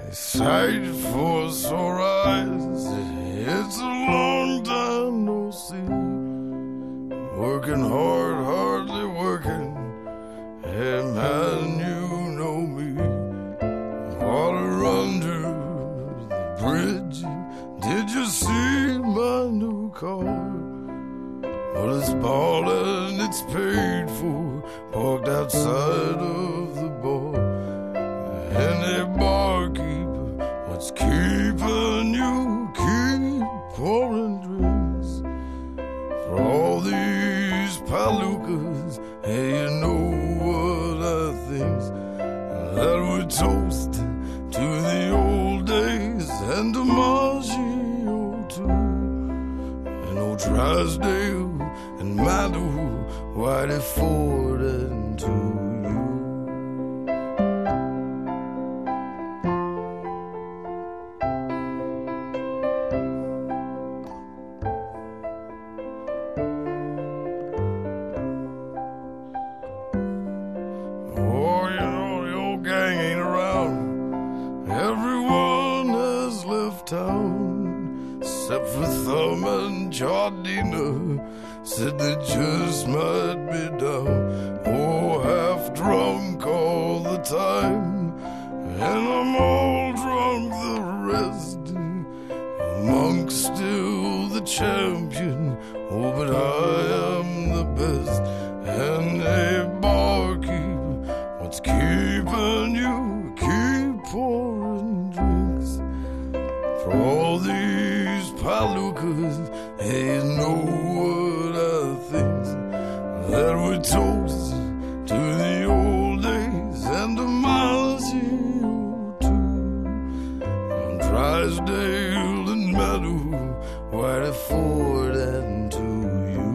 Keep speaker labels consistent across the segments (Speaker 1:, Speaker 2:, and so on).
Speaker 1: sight for sore eyes. It's a long time no see. Working hard, hardly working. Hey man, you know me. Water under the bridge. Did you see my new car? Well, it's bought and it's paid for. Parked outside of the bar. Any barkeeper, what's keeping you? Keep pouring drinks for all these palookas. Hey, you know what I think? That we toast to the old days and DiMaggio too. And old Drysdale and Madu, Whitey Ford and to you. Oh, you know the old gang ain't around. Everyone has left town except for Thumb and Jardina. Said they just might be down. Oh, half drunk all the time, and I'm all drunk the rest. Monk's still the champion. Oh, but I am the best. And a barkeep, what's keeping you? Keep pouring drinks for all these palookas. Hey, you know what I think? That we toast to the old days and DiMaggio too. On Drysdale and Madu, Whitey Ford and to you.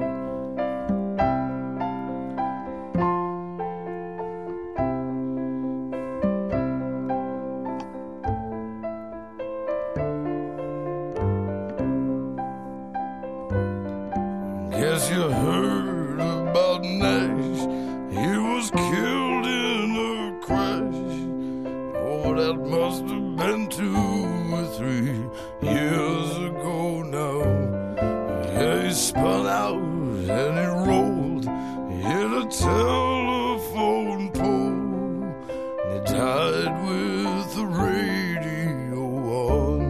Speaker 1: Guess you heard about Nash. He was killed in a crash. Oh, that must have been 2 or 3 years ago now. Yeah, he spun out and he rolled, hit a telephone pole. He died with the radio on.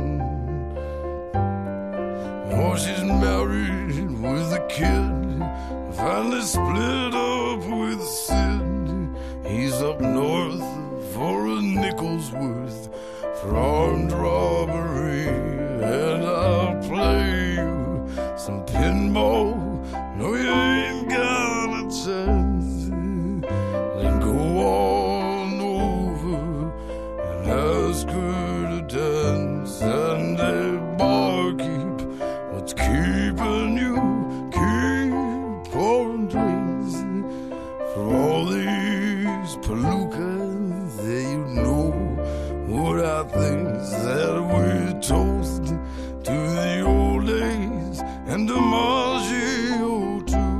Speaker 1: Oh, she's married with a kid, finally split up with Sid. He's up north for a nickel's worth for armed robbery. And I'll play you some pinball. No, you ain't got a chance. Then go on over and ask her to dance. And a barkeep, what's keeping you? Keep pouring drinks for all these palookas. That you know what I think, that we toast to the old days and DiMaggio too.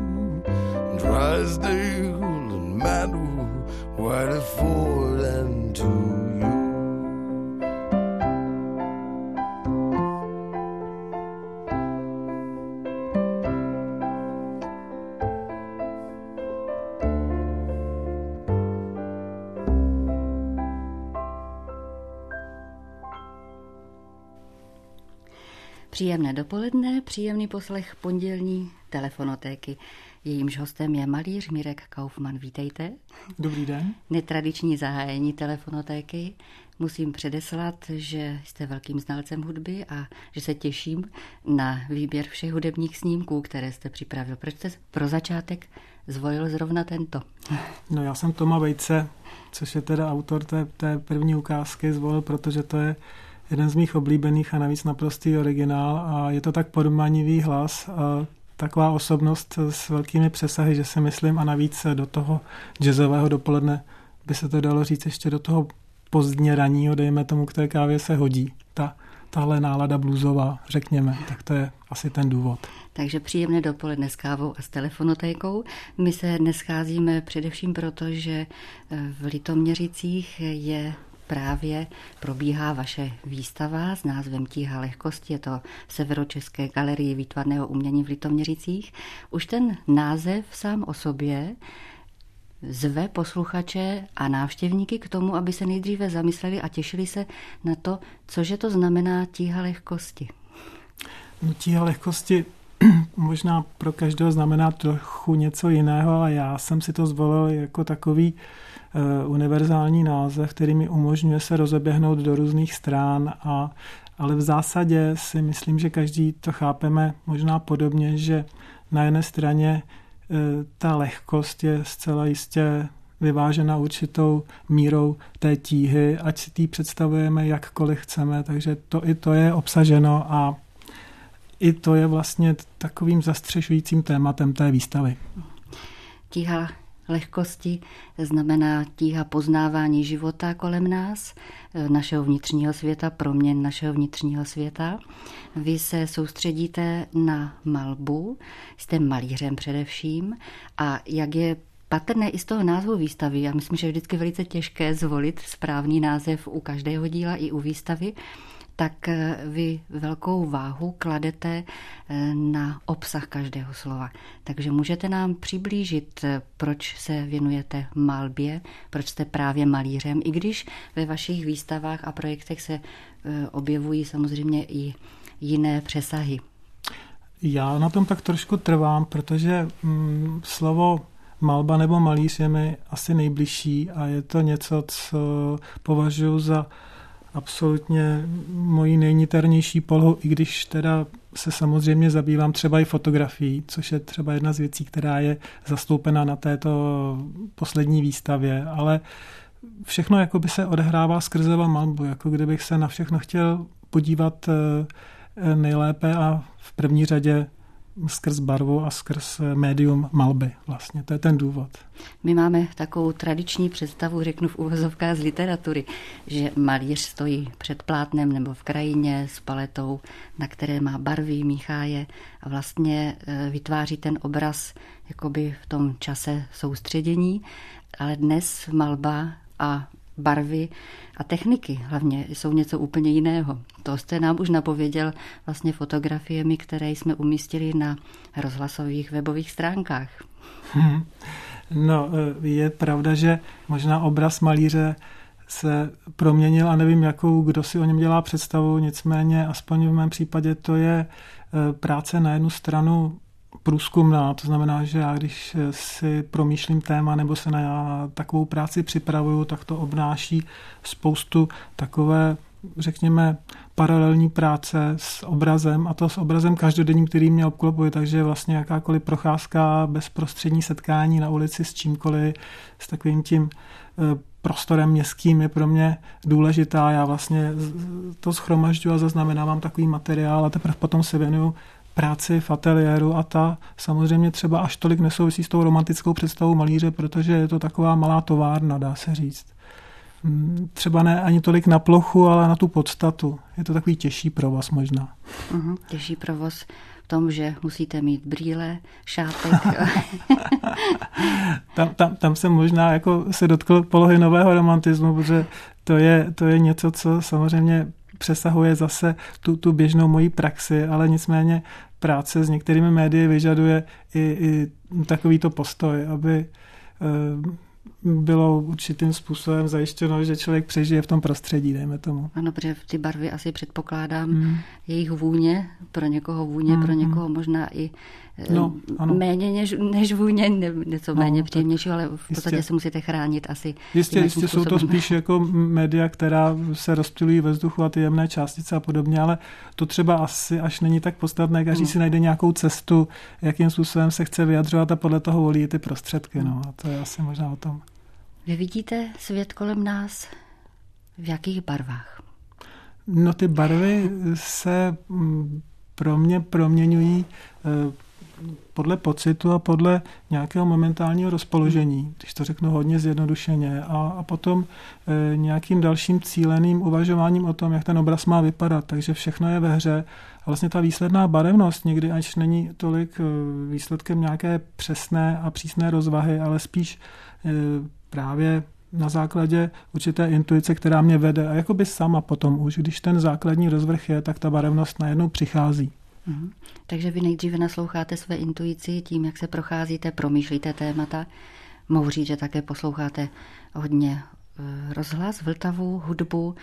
Speaker 1: Drysdale and Madu, Whitey Ford and to you.
Speaker 2: Příjemné dopoledne, příjemný poslech pondělní telefonotéky. Jejímž hostem je malíř Mirek Kaufmann. Vítejte.
Speaker 3: Dobrý den.
Speaker 2: Netradiční zahájení telefonotéky. Musím předeslat, že jste velkým znalcem hudby a že se těším na výběr všech hudebních snímků, které jste připravil. Proč jste pro začátek zvolil zrovna tento?
Speaker 3: No, já jsem Toma Vejce, což je teda autor té první ukázky, zvolil, protože to je jeden z mých oblíbených a navíc naprostý originál a je to tak podmanivý hlas a taková osobnost s velkými přesahy, že si myslím, a navíc do toho jazzového dopoledne by se to dalo říct ještě do toho pozdně raního, dejme tomu, k té kávě se hodí. Tahle nálada bluesová, řekněme, tak to je asi ten důvod.
Speaker 2: Takže příjemné dopoledne s kávou a s telefonotékou. My se dnes scházíme především proto, že v Litoměřicích je právě probíhá vaše výstava s názvem Tíha lehkosti. Je to v Severočeské galerii výtvarného umění v Litoměřicích. Už ten název sám o sobě zve posluchače a návštěvníky k tomu, aby se nejdříve zamysleli a těšili se na to, cože to znamená tíha lehkosti.
Speaker 3: No, tíha lehkosti možná pro každého znamená trochu něco jiného, ale já jsem si to zvolil jako takový univerzální název, který mi umožňuje se rozeběhnout do různých stran, ale v zásadě si myslím, že každý to chápeme možná podobně, že na jedné straně ta lehkost je zcela jistě vyvážena určitou mírou té tíhy, ať si tý představujeme jakkoliv chceme, takže to je obsaženo a i to je vlastně takovým zastřešujícím tématem té výstavy.
Speaker 2: Tíha lehkosti znamená tíha poznávání života kolem nás, našeho vnitřního světa, proměn našeho vnitřního světa. Vy se soustředíte na malbu, jste malířem především a jak je patrné i z toho názvu výstavy, já myslím, že je vždycky velice těžké zvolit správný název u každého díla i u výstavy, tak vy velkou váhu kladete na obsah každého slova. Takže můžete nám přiblížit, proč se věnujete malbě, proč jste právě malířem, i když ve vašich výstavách a projektech se objevují samozřejmě i jiné přesahy.
Speaker 3: Já na tom tak trošku trvám, protože slovo malba nebo malíř je mi asi nejbližší a je to něco, co považuji za absolutně mojí nejniternější polohu, i když teda se samozřejmě zabývám třeba i fotografií, což je třeba jedna z věcí, která je zastoupena na této poslední výstavě, ale všechno jako by se odehrává skrze malbu, jako kdybych se na všechno chtěl podívat nejlépe a v první řadě skrz barvu a skrz médium malby vlastně. To je ten důvod.
Speaker 2: My máme takovou tradiční představu, řeknu v uvozovkách z literatury, že malíř stojí před plátnem nebo v krajině s paletou, na které má barvy, míchá je a vlastně vytváří ten obraz jakoby v tom čase soustředění, ale dnes malba a barvy a techniky hlavně jsou něco úplně jiného. To jste nám už napověděl vlastně fotografiemi, které jsme umístili na rozhlasových webových stránkách.
Speaker 3: No, je pravda, že možná obraz malíře se proměnil a nevím, kdo si o něm dělá představu, nicméně aspoň v mém případě to je práce na jednu stranu průzkumná, to znamená, že já když si promýšlím téma nebo se na takovou práci připravuju, tak to obnáší spoustu takové, řekněme, paralelní práce s obrazem a to s obrazem každodenním, který mě obklopuje, takže vlastně jakákoliv procházka, bezprostřední setkání na ulici s čímkoliv, s takovým tím prostorem městským je pro mě důležitá. Já vlastně to shromažďuji a zaznamenávám takový materiál a teprve potom se věnuju práci v ateliéru a ta samozřejmě třeba až tolik nesouvisí s tou romantickou představou malíře, protože je to taková malá továrna, dá se říct. Třeba ne ani tolik na plochu, ale na tu podstatu. Je to takový těžší provoz možná.
Speaker 2: Těžší provoz v tom, že musíte mít brýle, šátek.
Speaker 3: tam jsem možná jako se dotkl polohy nového romantismu, protože to je něco, co samozřejmě přesahuje zase tu běžnou moji praxi, ale nicméně práce s některými médii vyžaduje i takovýto postoj, aby bylo určitým způsobem zajištěno, že člověk přežije v tom prostředí, dejme tomu.
Speaker 2: Ano, protože ty barvy asi předpokládám, jejich vůně, pro někoho možná i méně než vůně, něco méně příjemnější, ale v podstatě se musíte chránit asi.
Speaker 3: Jistě jsou to spíš jako média, která se rozptylují ve vzduchu a ty jemné částice a podobně, ale to třeba asi až není tak podstatné, každý si najde nějakou cestu, jakým způsobem se chce vyjadřovat a podle toho volí ty prostředky. A to je asi možná o tom.
Speaker 2: Vy vidíte svět kolem nás v jakých barvách?
Speaker 3: No ty barvy se pro mě proměňují podle pocitu a podle nějakého momentálního rozpoložení, když to řeknu hodně zjednodušeně, a potom nějakým dalším cíleným uvažováním o tom, jak ten obraz má vypadat. Takže všechno je ve hře. A vlastně ta výsledná barevnost někdy až není tolik výsledkem nějaké přesné a přísné rozvahy, ale spíš právě na základě určité intuice, která mě vede. A jakoby sama potom už, když ten základní rozvrh je, tak ta barevnost najednou přichází.
Speaker 2: Takže vy nejdříve nasloucháte své intuici tím, jak se procházíte, promýšlíte témata. Mohu říct, že také posloucháte hodně rozhlas, Vltavu, hudbu,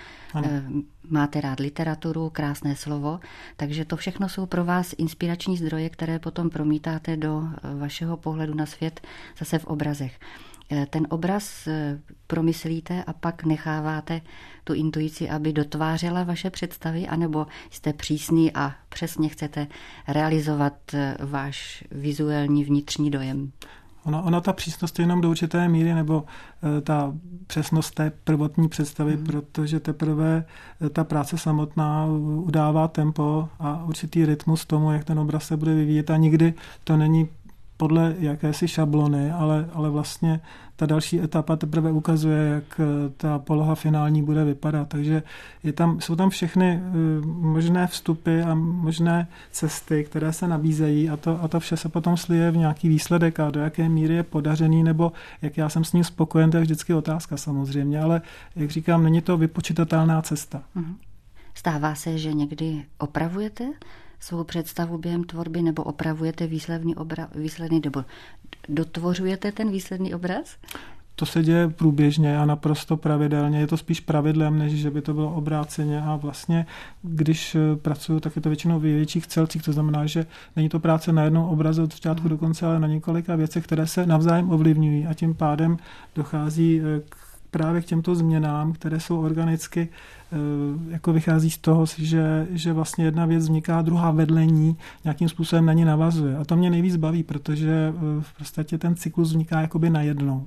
Speaker 2: máte rád literaturu, krásné slovo, takže to všechno jsou pro vás inspirační zdroje, které potom promítáte do vašeho pohledu na svět zase v obrazech. Ten obraz promyslíte a pak necháváte tu intuici, aby dotvářela vaše představy, anebo jste přísný a přesně chcete realizovat váš vizuální vnitřní dojem?
Speaker 3: Ona ta přísnost je jenom do určité míry, nebo ta přesnost té prvotní představy, protože teprve ta práce samotná udává tempo a určitý rytmus tomu, jak ten obraz se bude vyvíjet a nikdy to není podle jakési šablony, ale vlastně ta další etapa teprve ukazuje, jak ta poloha finální bude vypadat. Takže jsou tam všechny možné vstupy a možné cesty, které se nabízejí a to vše se potom slije v nějaký výsledek a do jaké míry je podařený nebo jak já jsem s ním spokojen, to je vždycky otázka samozřejmě, ale jak říkám, není to vypočitatelná cesta.
Speaker 2: Stává se, že někdy opravujete svou představu během tvorby nebo opravujete výsledný nebo dotvořujete ten výsledný obraz?
Speaker 3: To se děje průběžně a naprosto pravidelně. Je to spíš pravidlem, než že by to bylo obráceně a vlastně, když pracuju, tak je to většinou v větších celcích, to znamená, že není to práce na jednom obraze od začátku do konce, ale na několika věcech, které se navzájem ovlivňují a tím pádem dochází právě k těmto změnám, které jsou organicky, jako vychází z toho, že vlastně jedna věc vzniká, druhá vedle ní nějakým způsobem na ní navazuje. A to mě nejvíc baví, protože v podstatě ten cyklus vzniká jakoby najednou.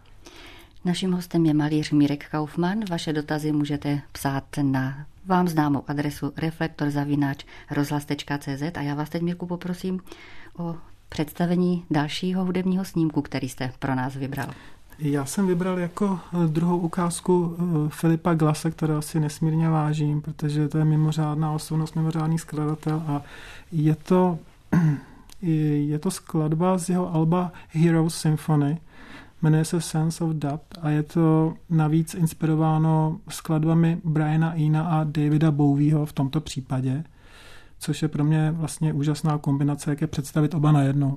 Speaker 2: Naším hostem je malíř Mirek Kaufmann. Vaše dotazy můžete psát na vám známou adresu reflektor@rozhlas.cz a já vás teď, Mirku, poprosím o představení dalšího hudebního snímku, který jste pro nás vybral.
Speaker 3: Já jsem vybral jako druhou ukázku Filipa Glassa, kterého si nesmírně vážím, protože to je mimořádná osobnost, mimořádný skladatel a je to skladba z jeho alba Heroes Symphony, jmenuje se Sense of Dub a je to navíc inspirováno skladbami Briana Ena a Davida Bowieho v tomto případě, což je pro mě vlastně úžasná kombinace, jak je představit oba najednou.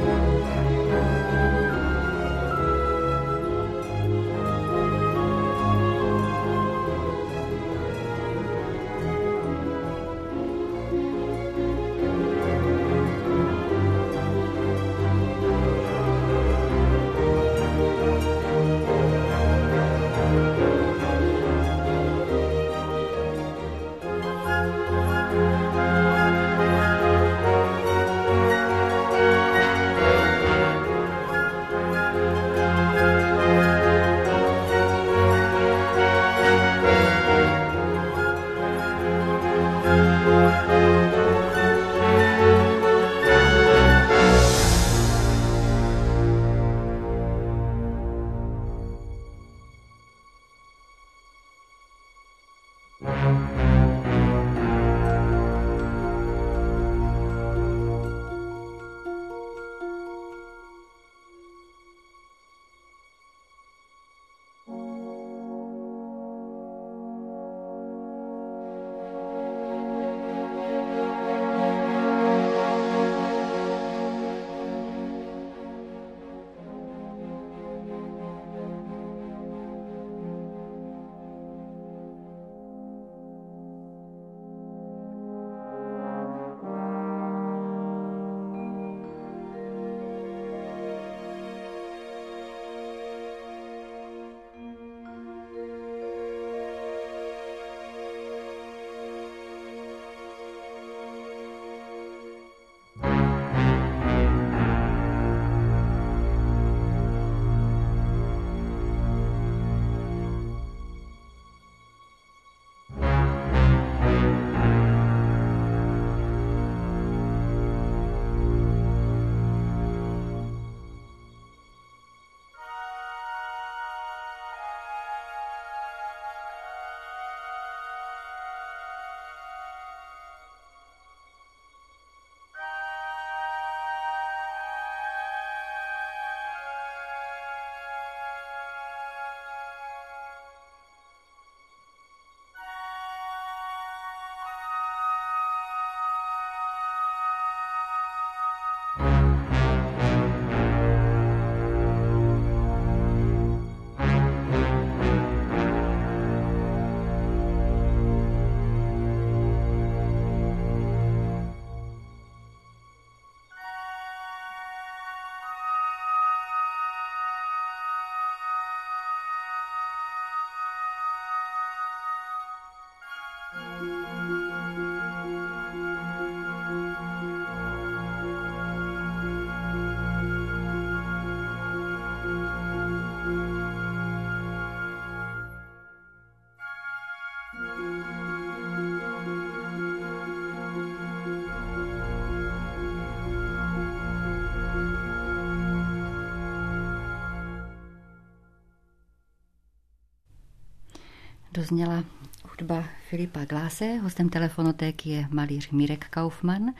Speaker 2: Dozněla hudba Filipa Glasse, hostem telefonotéky je malíř Mirek Kaufmann,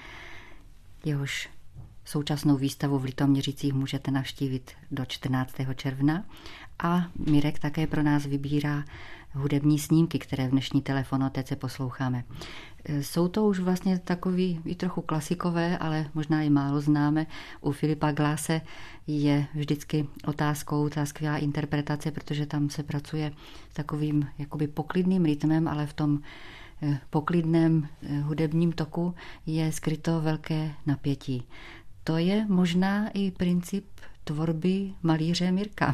Speaker 2: jehož současnou výstavu v Litoměřicích můžete navštívit do 14. června a Mirek také pro nás vybírá hudební snímky, které v dnešní telefonotéce posloucháme. Jsou to už vlastně takový i trochu klasikové, ale možná i málo známe. U Filipa Glasse je vždycky otázkou ta skvělá interpretace, protože tam se pracuje s takovým jakoby poklidným rytmem, ale v tom poklidném hudebním toku je skryto velké napětí. To je možná i princip tvorby malíře Mirka.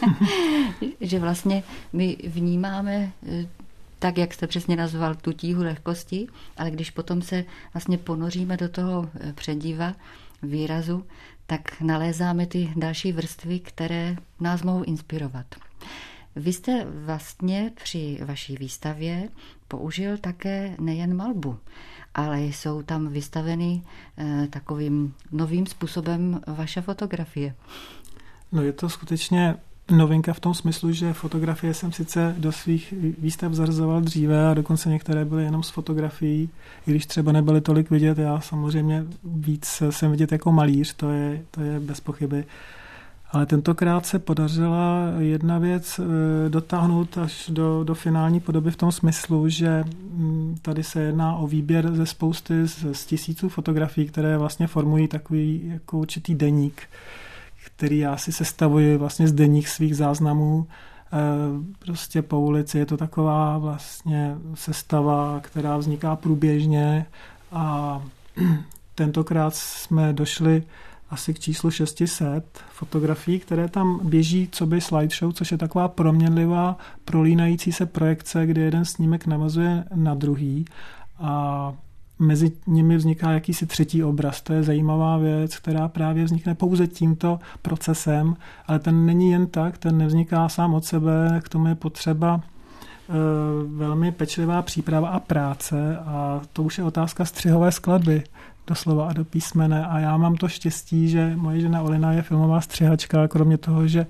Speaker 2: Že vlastně my vnímáme, tak jak jste přesně nazval, tu tíhu lehkosti, ale když potom se vlastně ponoříme do toho přediva, výrazu, tak nalézáme ty další vrstvy, které nás mohou inspirovat. Vy jste vlastně při vaší výstavě použil také nejen malbu, ale jsou tam vystaveny takovým novým způsobem vaše fotografie.
Speaker 3: No je to skutečně novinka v tom smyslu, že fotografie jsem sice do svých výstav zařazoval dříve a dokonce některé byly jenom z fotografií, i když třeba nebyly tolik vidět, já samozřejmě víc jsem vidět jako malíř, to je bez pochyby. Ale tentokrát se podařila jedna věc dotáhnout až do finální podoby v tom smyslu, že tady se jedná o výběr ze spousty z tisíců fotografií, které vlastně formují takový jako určitý deník, který já si sestavuji vlastně z deník svých záznamů. Prostě po ulici je to taková vlastně sestava, která vzniká průběžně a tentokrát jsme došli asi k číslu 600 fotografií, které tam běží coby slideshow, což je taková proměnlivá, prolínající se projekce, kdy jeden snímek navazuje na druhý a mezi nimi vzniká jakýsi třetí obraz. To je zajímavá věc, která právě vznikne pouze tímto procesem, ale ten není jen tak, ten nevzniká sám od sebe, k tomu je potřeba velmi pečlivá příprava a práce a to už je otázka střihové skladby doslova a do písmene a já mám to štěstí, že moje žena Olina je filmová střihačka, kromě toho, že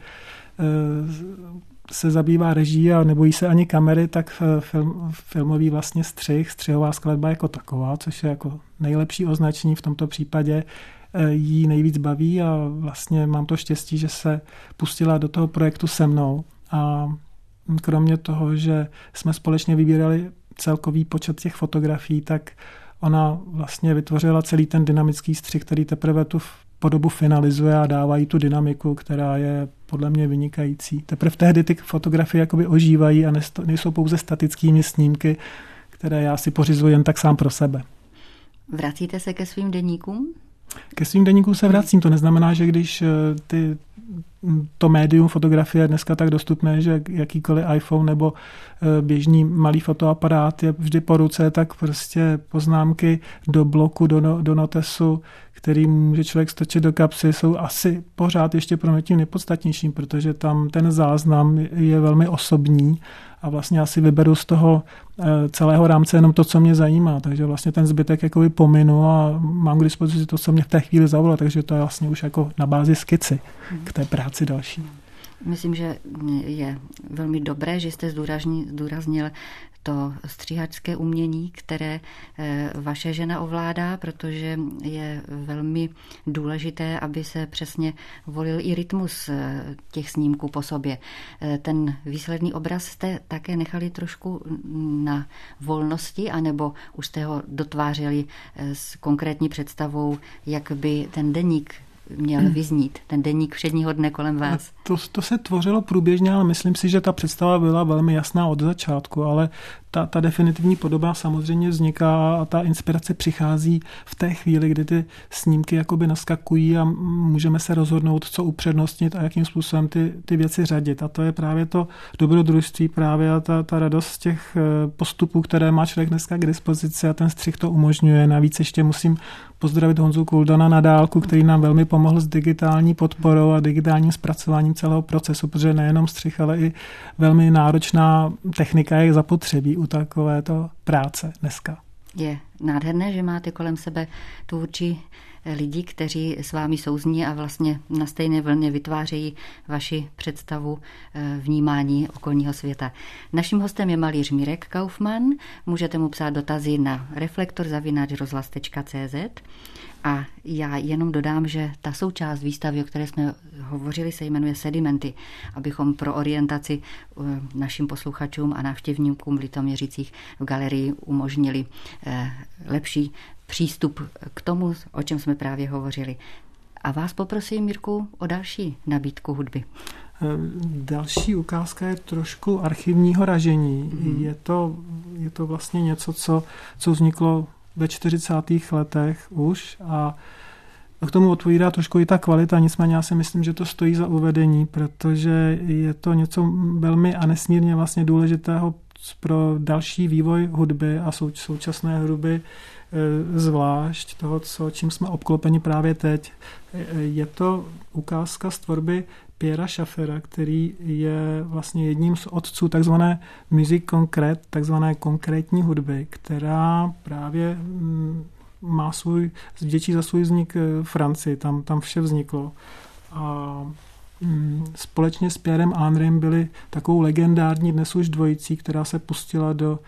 Speaker 3: se zabývá režií a nebojí se ani kamery, tak filmový vlastně střihová skladba jako taková, což je jako nejlepší označení v tomto případě, jí nejvíc baví a vlastně mám to štěstí, že se pustila do toho projektu se mnou a kromě toho, že jsme společně vybírali celkový počet těch fotografií, tak ona vlastně vytvořila celý ten dynamický střih, který teprve tu podobu finalizuje a dává jí tu dynamiku, která je podle mě vynikající. Teprve tehdy ty fotografie jakoby ožívají a nejsou pouze statickými snímky, které já si pořizuji jen tak sám pro sebe.
Speaker 2: Vracíte se ke svým deníkům?
Speaker 3: Ke svým deníkům se vracím. To neznamená, že když to médium fotografie je dneska tak dostupné, že jakýkoliv iPhone nebo běžný malý fotoaparát je vždy po ruce, tak prostě poznámky do bloku, do notesu, který může člověk strčit do kapsy, jsou asi pořád ještě pro mě tím nejpodstatnějším, protože tam ten záznam je velmi osobní a vlastně já si vyberu z toho celého rámce jenom to, co mě zajímá, takže vlastně ten zbytek jakoby pominu a mám k dispozici to, co mě v té chvíli zavolalo, takže to je vlastně už jako na bázi skici k té práci další.
Speaker 2: Myslím, že je velmi dobré, že jste zdůraznil to stříhačské umění, které vaše žena ovládá, protože je velmi důležité, aby se přesně volil i rytmus těch snímků po sobě. Ten výsledný obraz jste také nechali trošku na volnosti, anebo už jste ho dotvářeli s konkrétní představou, jak by ten deník měl vyznít, ten deník všedního dne kolem vás?
Speaker 3: To se tvořilo průběžně, ale myslím si, že ta představa byla velmi jasná od začátku, ale ta definitivní podoba samozřejmě vzniká a ta inspirace přichází v té chvíli, kdy ty snímky jakoby naskakují a můžeme se rozhodnout, co upřednostnit a jakým způsobem ty věci řadit. A to je právě to dobrodružství právě a ta radost z těch postupů, které má člověk dneska k dispozici a ten střih to umožňuje. Navíc ještě musím pozdravit Honzu Kuldana na dálku, který nám velmi pomohl s digitální podporou a digitálním zpracováním celého procesu, protože nejenom střih, ale i velmi náročná technika je zapotřebí u takovéto práce dneska.
Speaker 2: Je nádherné, že máte kolem sebe tvůrčí lidi, kteří s vámi souzní a vlastně na stejné vlně vytvářejí vaši představu vnímání okolního světa. Naším hostem je malíř Mirek Kaufmann. Můžete mu psát dotazy na reflektor@rozhlas.cz a já jenom dodám, že ta součást výstavy, o které jsme hovořili, se jmenuje Sedimenty, abychom pro orientaci našim posluchačům a návštěvníkům v Litoměřicích v galerii umožnili lepší přístup k tomu, o čem jsme právě hovořili. A vás poprosím, Mirku, o další nabídku hudby.
Speaker 3: Další ukázka je trošku archivního ražení. Je to vlastně něco, co vzniklo ve 40. letech už a k tomu odpovídá trošku i ta kvalita, nicméně já si myslím, že to stojí za uvedení, protože je to něco velmi a nesmírně vlastně důležitého pro další vývoj hudby a současné hudby, zvlášť toho, čím jsme obklopeni právě teď. Je to ukázka z tvorby Pierra Schaeffera, který je vlastně jedním z otců takzvané musique concrète, takzvané konkrétní hudby, která právě vděčí za svůj vznik Francii, tam vše vzniklo. A společně s Pierrem Henrym byli takovou legendární dnes už dvojicí, která se pustila do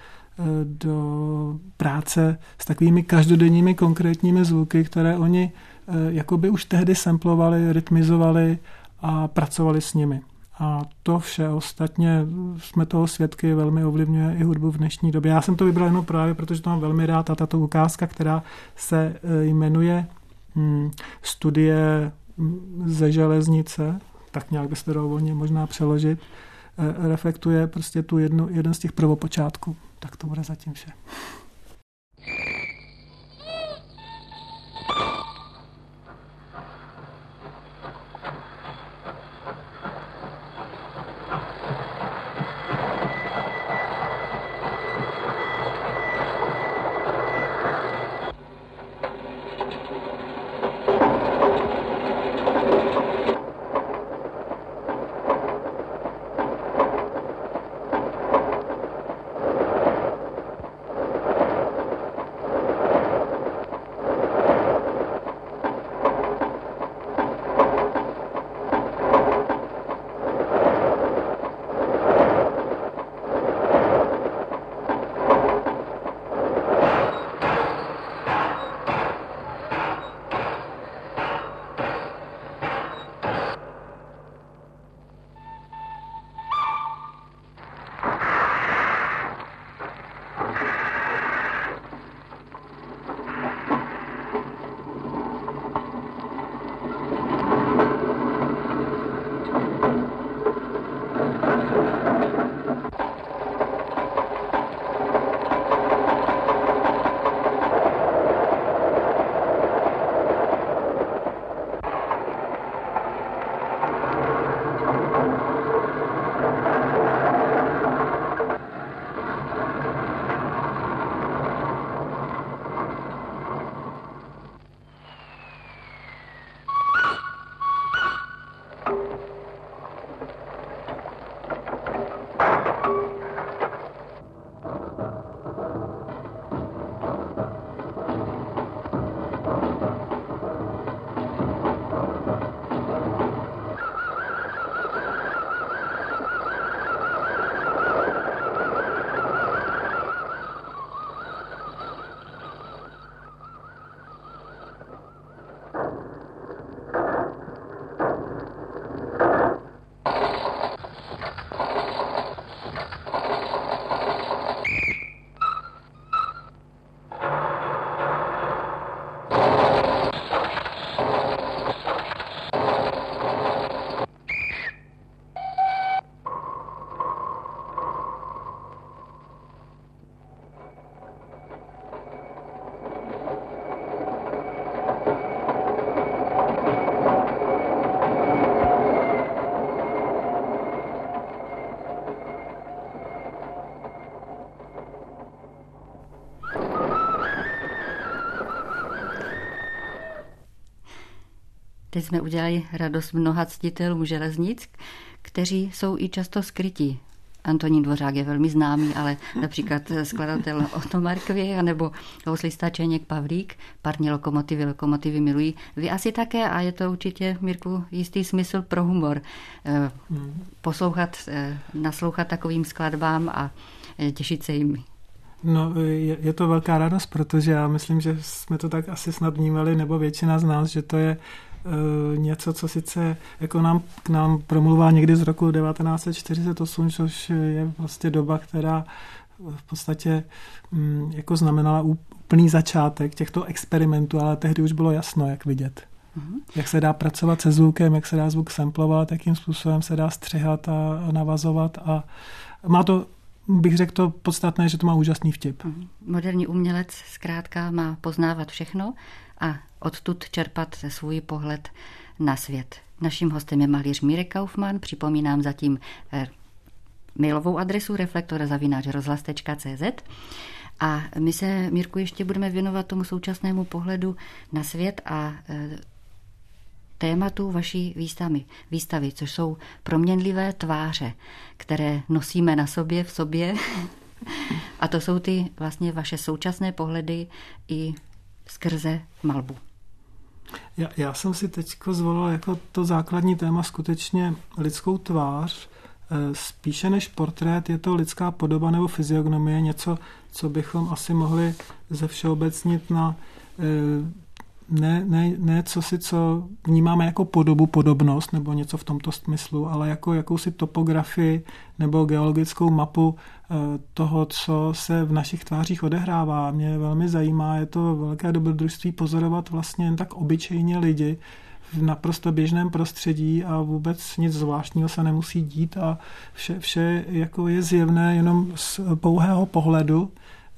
Speaker 3: práce s takovými každodenními konkrétními zvuky, které oni jakoby už tehdy samplovali, rytmizovali a pracovali s nimi. A to vše ostatně jsme toho svědky, velmi ovlivňuje i hudbu v dnešní době. Já jsem to vybral jenom právě, protože to mám velmi rád a tato ukázka, která se jmenuje Studie ze železnice, tak nějak byste to volně možná přeložit, reflektuje prostě jeden z těch prvopočátků. Tak to bude zatím vše.
Speaker 2: Teď jsme udělali radost mnoha ctitelům železnic, kteří jsou i často skrytí. Antonín Dvořák je velmi známý, ale například skladatel Ottomar Kvěh nebo houslista Čeněk Pavlík, parní lokomotivy milují. Vy asi také a je to určitě, Mirku, jistý smysl pro humor. Naslouchat takovým skladbám a těšit se jim.
Speaker 3: No, je to velká radost, protože já myslím, že jsme to tak asi snad vnímali, nebo většina z nás, že to je něco, co sice jako k nám promluvá někdy z roku 1948, což je vlastně doba, která v podstatě jako znamenala úplný začátek těchto experimentů, ale tehdy už bylo jasno, jak vidět. Jak se dá pracovat se zvukem, jak se dá zvuk samplovat, jakým způsobem se dá střihat a navazovat a má to, bych řekl to podstatné, že to má úžasný vtip.
Speaker 2: Moderní umělec zkrátka má poznávat všechno a odtud čerpat svůj pohled na svět. Naším hostem je malíř Mirek Kaufmann, připomínám zatím mailovou adresu reflektor@rozhlas.cz a my se, Mirku, ještě budeme věnovat tomu současnému pohledu na svět a tématu vaší výstavy, což jsou proměnlivé tváře, které nosíme na sobě, v sobě. A to jsou ty vlastně vaše současné pohledy i skrze malbu.
Speaker 3: Já jsem si teďko zvolil jako to základní téma skutečně lidskou tvář. Spíše než portrét je to lidská podoba nebo fyziognomie, něco, co bychom asi mohli zevšeobecnit ne co vnímáme jako podobu, podobnost nebo něco v tomto smyslu, ale jako jakousi topografii nebo geologickou mapu toho, co se v našich tvářích odehrává. Mě velmi zajímá, je to velké dobrodružství pozorovat vlastně jen tak obyčejně lidi v naprosto běžném prostředí a vůbec nic zvláštního se nemusí dít a vše jako je zjevné jenom z pouhého pohledu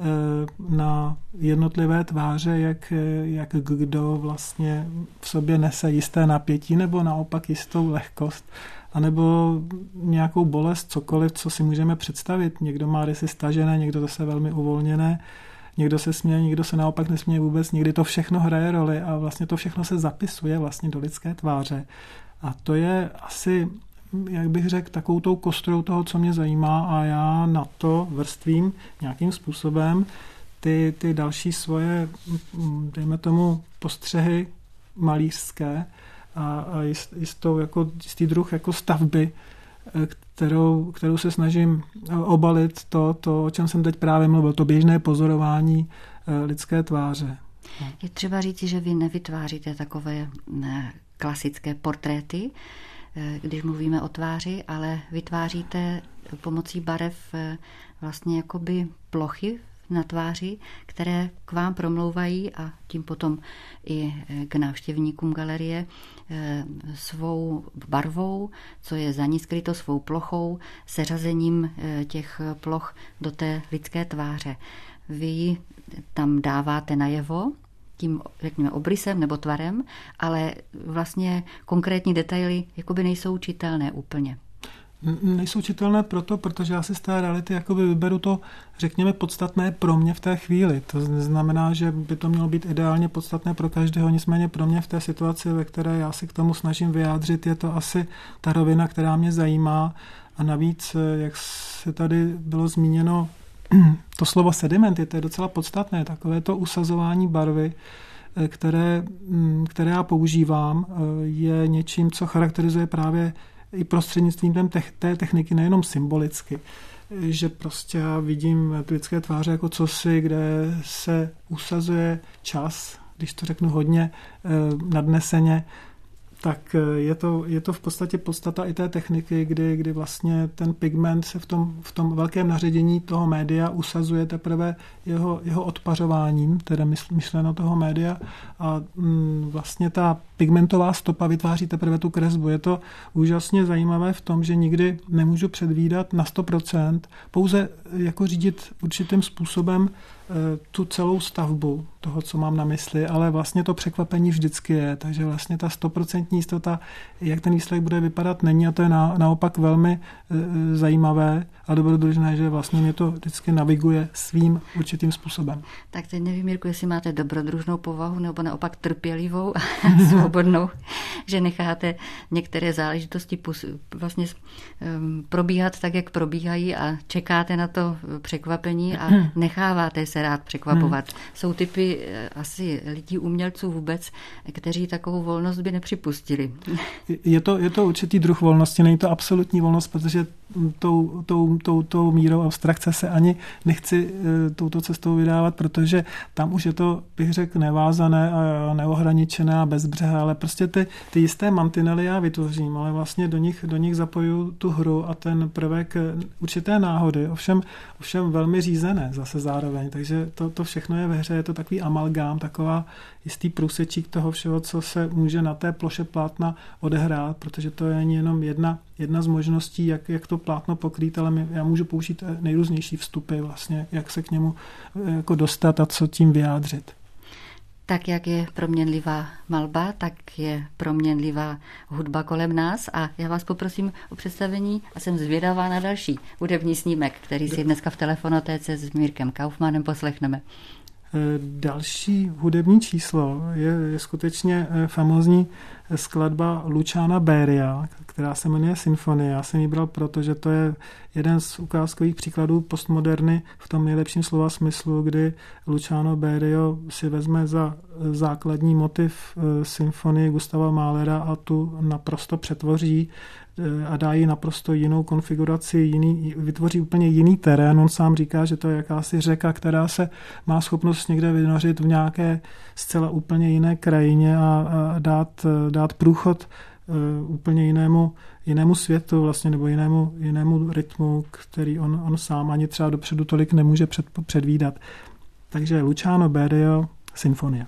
Speaker 3: na jednotlivé tváře, jak kdo vlastně v sobě nese jisté napětí nebo naopak jistou lehkost, anebo nějakou bolest, cokoliv, co si můžeme představit. Někdo má rysy stažené, někdo zase velmi uvolněné, někdo se směje, někdo se naopak nesměje vůbec, někdy to všechno hraje roli a vlastně to všechno se zapisuje vlastně do lidské tváře. A to je asi, jak bych řekl, takovou tou kostrou toho, co mě zajímá a já na to vrstvím nějakým způsobem ty další svoje, dejme tomu, postřehy malířské a jistý druh jako stavby, kterou se snažím obalit to, o čem jsem teď právě mluvil, to běžné pozorování lidské tváře.
Speaker 2: Je třeba říci, že vy nevytváříte takové klasické portréty, když mluvíme o tváři, ale vytváříte pomocí barev vlastně jakoby plochy na tváři, které k vám promlouvají a tím potom i k návštěvníkům galerie svou barvou, co je za ní skryto, svou plochou, seřazením těch ploch do té lidské tváře. Vy ji tam dáváte najevo tím, řekněme, obrysem nebo tvarem, ale vlastně konkrétní detaily jakoby nejsou čitelné úplně.
Speaker 3: Nejsou čitelné protože já si z té reality jakoby vyberu to, řekněme, podstatné pro mě v té chvíli. To znamená, že by to mělo být ideálně podstatné pro každého, nicméně pro mě v té situaci, ve které já se k tomu snažím vyjádřit, je to asi ta rovina, která mě zajímá a navíc, jak se tady bylo zmíněno, to slovo sediment, to je docela podstatné, takové to usazování barvy, které já používám, je něčím, co charakterizuje právě i prostřednictvím té techniky, nejenom symbolicky, že prostě já vidím lidské tváře jako cosi, kde se usazuje čas, když to řeknu hodně nadneseně, tak je to v podstatě podstata i té techniky, kdy vlastně ten pigment se v tom velkém naředění toho média usazuje teprve jeho odpařováním, teda myšleno toho média a vlastně ta pigmentová stopa vytváří teprve tu kresbu. Je to úžasně zajímavé v tom, že nikdy nemůžu předvídat na 100%, pouze jako řídit určitým způsobem tu celou stavbu toho, co mám na mysli, ale vlastně to překvapení vždycky je, takže vlastně ta 100% jistota, jak ten výsledek bude vypadat, není a to je naopak velmi zajímavé a dobrodružné, že vlastně mě to vždycky naviguje svým určitým způsobem.
Speaker 2: Tak teď nevím, Jirku, jestli máte dobrodružnou povahu nebo naopak trpělivou a svobodnou, že necháte některé záležitosti vlastně probíhat tak, jak probíhají a čekáte na to překvapení a necháváte se rád překvapovat. Jsou typy asi lidí, umělců vůbec, kteří takovou volnost by nepřipustili.
Speaker 3: Je to určitý druh volnosti, není to absolutní volnost, protože tou mírou abstrakce se ani nechci touto cestou vydávat, protože tam už je to, bych řekl, nevázané a neohraničené a bezbřehé, ale prostě ty jisté mantinely já vytvořím, ale vlastně do nich zapojuju tu hru a ten prvek určité náhody, ovšem velmi řízené zase zároveň, takže to všechno je ve hře, je to takový amalgám, taková jistý průsečík toho všeho, co se může na té ploše plátna odehrát, protože to je jenom jedna z možností, jak to plátno pokrýt, ale já můžu použít nejrůznější vstupy vlastně, jak se k němu jako dostat a co tím vyjádřit.
Speaker 2: Tak jak je proměnlivá malba, tak je proměnlivá hudba kolem nás a já vás poprosím o představení a jsem zvědavá na další hudební snímek, který si dneska v Telefonotéce s Mirkem Kaufmannem poslechneme.
Speaker 3: Další hudební číslo je skutečně famózní skladba Luciana Beria, která se jmenuje Symfonie. Já jsem ji bral, protože to je jeden z ukázkových příkladů postmoderny v tom nejlepším slova smyslu, kdy Luciano Berio si vezme za základní motiv symfonie Gustava Mahlera a tu naprosto přetvoří a dá jí naprosto jinou konfiguraci, vytvoří úplně jiný terén. On sám říká, že to je jakási řeka, která se má schopnost někde vynořit v nějaké zcela úplně jiné krajině a dát průchod úplně jinému světu vlastně, nebo jinému rytmu, který on sám ani třeba dopředu tolik nemůže předvídat. Takže Luciano Berio, Symfonie.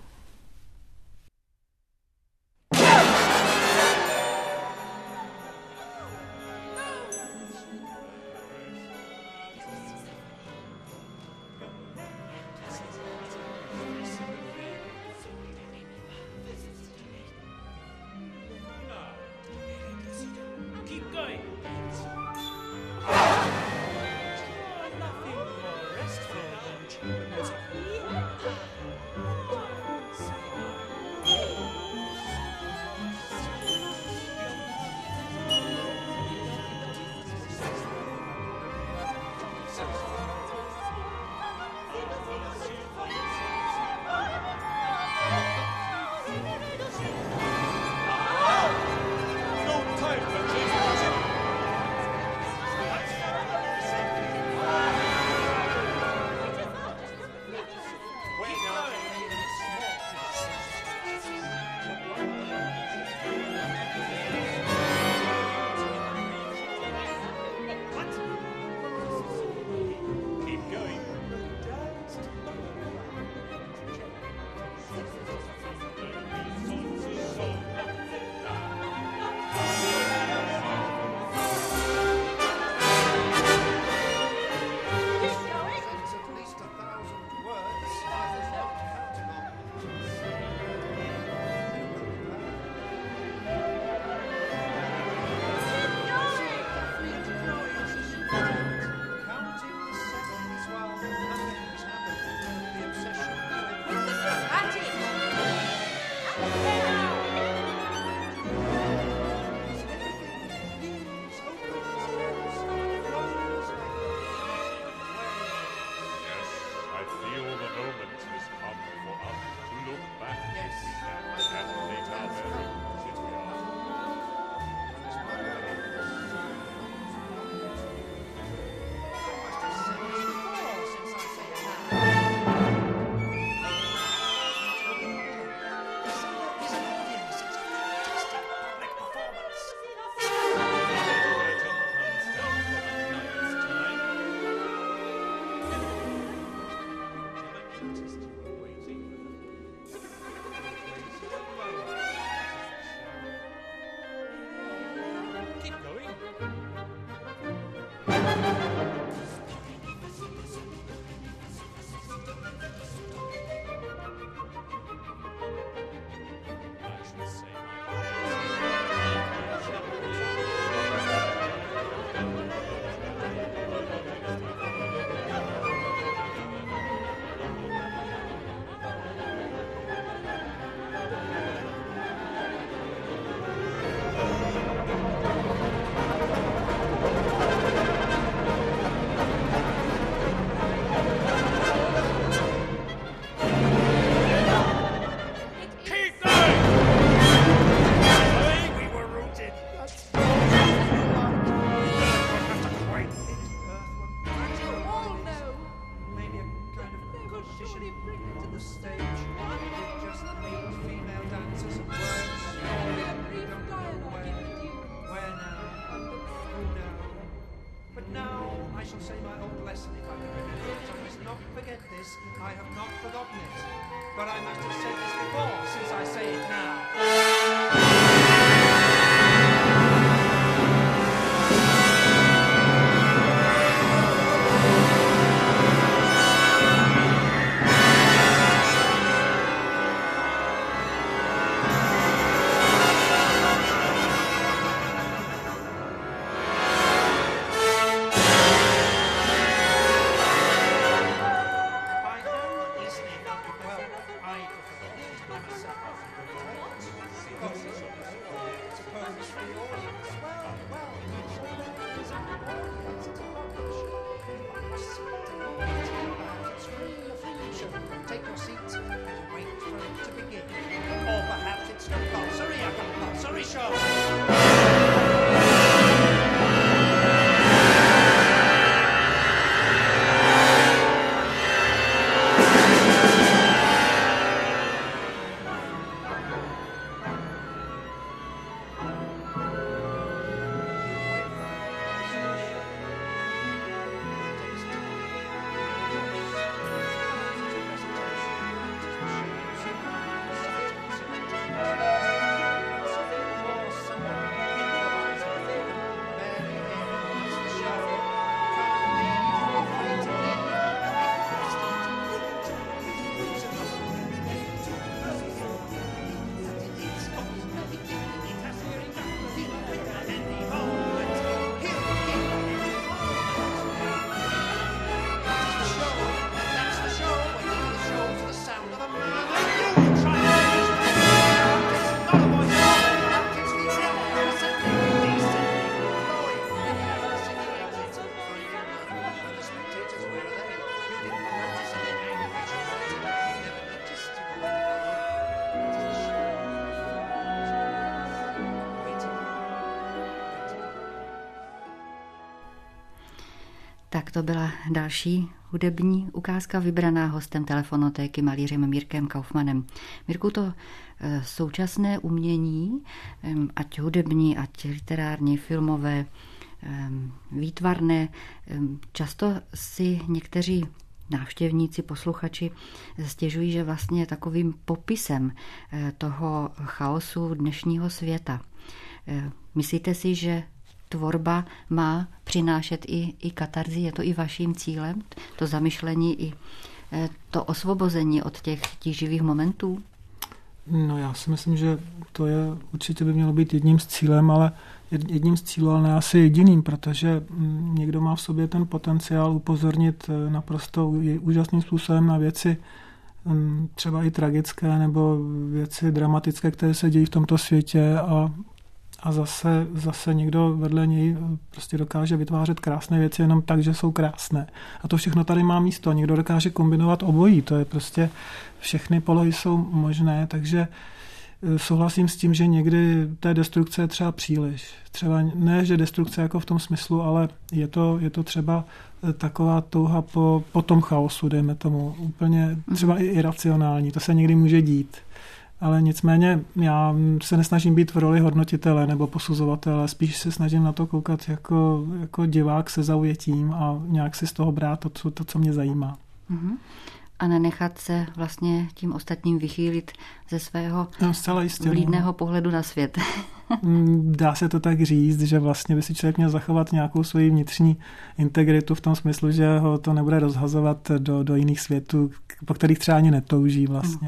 Speaker 2: Tak to byla další hudební ukázka vybraná hostem Telefonotéky malířem Mirkem Kaufmanem. Mirku, to současné umění, ať hudební, ať literární, filmové, výtvarné, často si někteří návštěvníci, posluchači stěžují, že vlastně takovým popisem toho chaosu dnešního světa. Myslíte si, že tvorba má přinášet i katarzi? Je to i vaším cílem? To zamyšlení i to osvobození od těch tíživých momentů?
Speaker 3: No, já si myslím, že to je určitě by mělo být jedním z cílů, ale ne asi jediným, protože někdo má v sobě ten potenciál upozornit naprosto úžasným způsobem na věci třeba i tragické nebo věci dramatické, které se dějí v tomto světě a zase někdo vedle něj prostě dokáže vytvářet krásné věci jenom tak, že jsou krásné. A to všechno tady má místo. Někdo dokáže kombinovat obojí. To je prostě, všechny polohy jsou možné, takže souhlasím s tím, že někdy té destrukce je třeba příliš. Třeba ne, že destrukce jako v tom smyslu, ale je to třeba taková touha po tom chaosu, dejme tomu, úplně třeba i iracionální. To se někdy může dít. Ale nicméně já se nesnažím být v roli hodnotitele nebo posuzovatele, spíš se snažím na to koukat jako divák se zaujetím a nějak si z toho brát to, co mě zajímá.
Speaker 2: A nenechat se vlastně tím ostatním vychýlit ze svého
Speaker 3: jistě,
Speaker 2: vlídného pohledu na svět.
Speaker 3: Dá se to tak říct, že vlastně by si člověk měl zachovat nějakou svoji vnitřní integritu v tom smyslu, že ho to nebude rozhazovat do jiných světů, po kterých třeba ani netouží vlastně.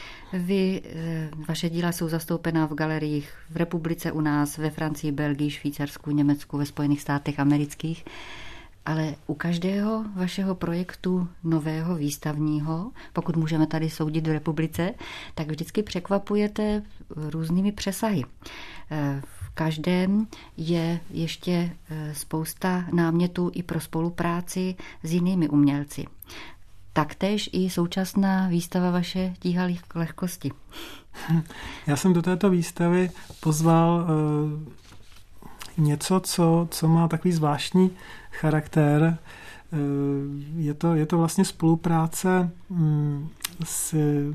Speaker 2: Vaše díla jsou zastoupená v galeriích v republice u nás, ve Francii, Belgii, Švýcarsku, Německu, ve Spojených státech amerických, ale u každého vašeho projektu nového výstavního, pokud můžeme tady soudit v republice, tak vždycky překvapujete různými přesahy. V každém je ještě spousta námětů i pro spolupráci s jinými umělci. Taktéž i současná výstava vaše Tíha lehkosti.
Speaker 3: Já jsem do této výstavy pozval něco, co má takový zvláštní charakter. Je to vlastně spolupráce s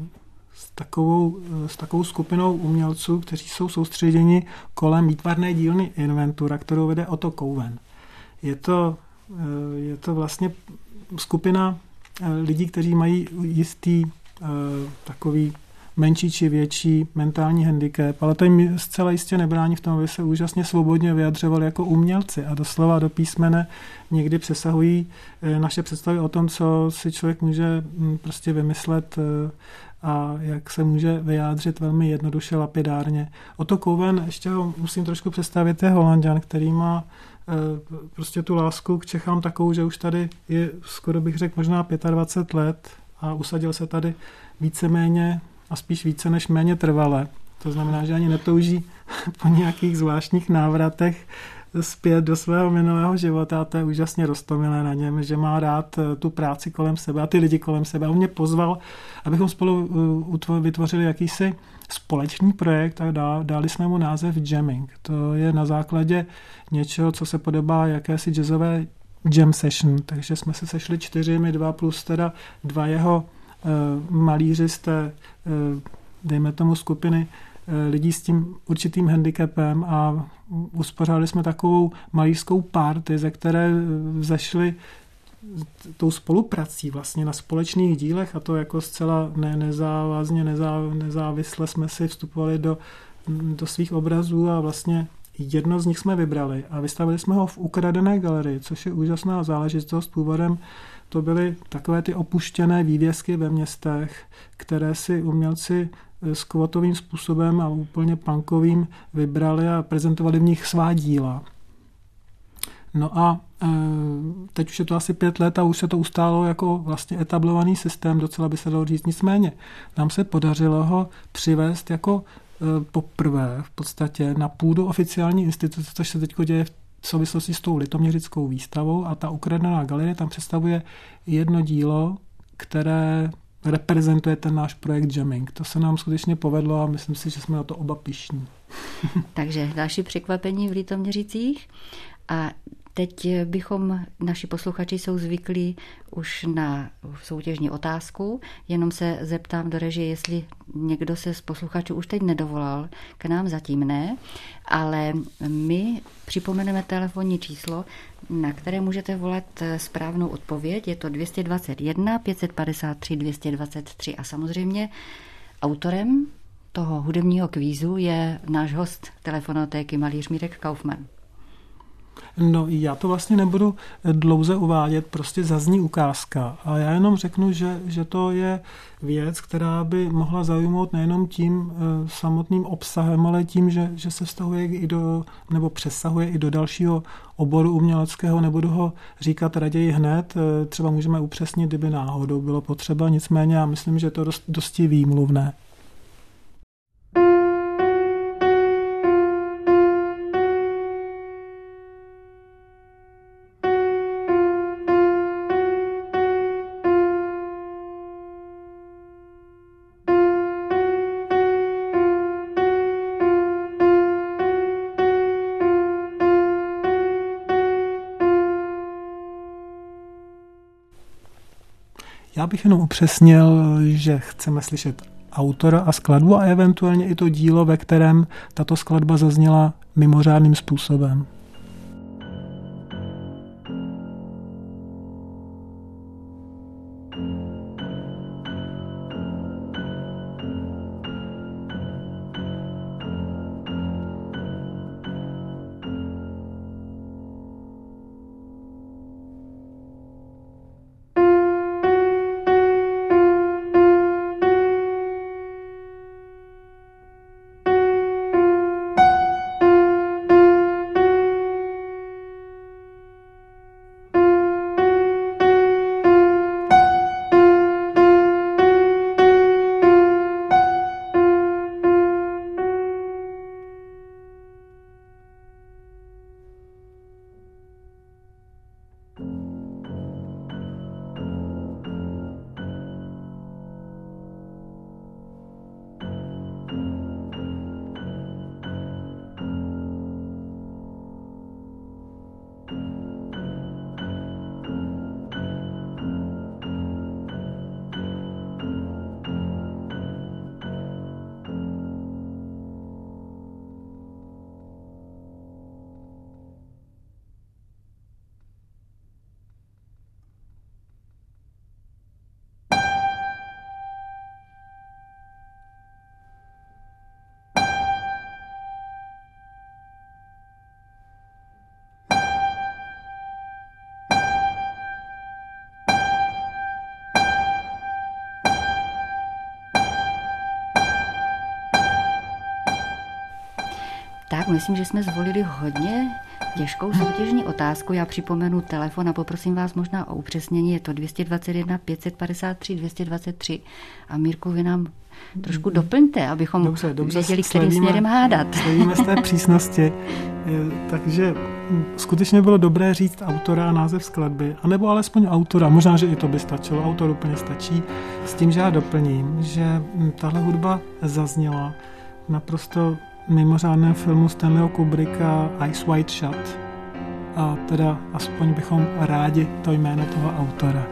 Speaker 3: takovou skupinou umělců, kteří jsou soustředěni kolem výtvarné dílny Inventura, kterou vede Otto Kouven. Je to vlastně skupina lidí, kteří mají jistý takový menší či větší mentální handicap, ale to jim zcela jistě nebrání v tom, aby se úžasně svobodně vyjadřovali jako umělci a doslova do písmene někdy přesahují naše představy o tom, co si člověk může prostě vymyslet a jak se může vyjádřit velmi jednoduše, lapidárně. Otto Kouven, ještě ho musím trošku představit, je Holanďan, který má prostě tu lásku k Čechám takovou, že už tady je, skoro bych řekl, možná 25 let a usadil se tady víceméně a spíš více než méně trvale. To znamená, že ani netouží po nějakých zvláštních návratech zpět do svého minulého života a to je úžasně roztomilé na něm, že má rád tu práci kolem sebe a ty lidi kolem sebe. A on mě pozval, abychom spolu vytvořili jakýsi společný projekt a dali jsme mu název Jamming. To je na základě něčeho, co se podobá jakési jazzové jam session. Takže jsme se sešli 4, my 2 plus teda 2 jeho malíři z té, dejme tomu, skupiny lidí s tím určitým handicapem a uspořádali jsme takovou malířskou party, ze které vzešly tou spoluprací vlastně na společných dílech a to jako zcela nezávazně, nezávisle jsme si vstupovali do svých obrazů a vlastně jedno z nich jsme vybrali a vystavili jsme ho v Ukradené galerii, což je úžasná záležitost. Původem to byly takové ty opuštěné vývězky ve městech, které si umělci skvotovým způsobem a úplně punkovým vybrali a prezentovali v nich svá díla. No a teď už je to asi 5 let a už se to ustálo jako vlastně etablovaný systém, docela by se dalo říct. Nicméně nám se podařilo ho přivést jako poprvé v podstatě na půdu oficiální instituce, což se teď děje v souvislosti s tou litoměřickou výstavou a ta Ukradená galerie tam představuje jedno dílo, které reprezentuje ten náš projekt Jamming. To se nám skutečně povedlo a myslím si, že jsme na to oba pyšní.
Speaker 2: Takže další překvapení v Litoměřicích a teď bychom, naši posluchači jsou zvyklí už na soutěžní otázku, jenom se zeptám do režie, jestli někdo se z posluchačů už teď nedovolal, k nám zatím ne, ale my připomeneme telefonní číslo, na které můžete volat správnou odpověď, je to 221 553 223 a samozřejmě autorem toho hudebního kvízu je náš host telefonotéky malíř Mirek Kaufmann.
Speaker 3: No, já to vlastně nebudu dlouze uvádět, prostě zazní ukázka. A já jenom řeknu, že to je věc, která by mohla zaujmout nejenom tím samotným obsahem, ale tím, že se vztahuje i do, nebo přesahuje i do dalšího oboru uměleckého. Nebudu ho říkat raději hned, třeba můžeme upřesnit, kdyby náhodou bylo potřeba, nicméně já myslím, že je to dosti výmluvné. Já bych jenom upřesnil, že chceme slyšet autora a skladbu a eventuálně i to dílo, ve kterém tato skladba zazněla mimořádným způsobem.
Speaker 2: Tak, myslím, že jsme zvolili hodně těžkou soutěžní otázku. Já připomenu telefon a poprosím vás možná o upřesnění. Je to 221 553 223. A Mírku, vy nám trošku doplňte, abychom dobře, věděli, kterým směrem hádat.
Speaker 3: Sledíme z té přísnosti. Takže skutečně bylo dobré říct autora a název skladby, anebo alespoň autora. Možná, že i to by stačilo. Autor úplně stačí. S tím, že já doplním, že tahle hudba zazněla naprosto mimořádném filmu Stanleyho Kubricka Eyes Wide Shut. A teda aspoň bychom rádi to jméno toho autora.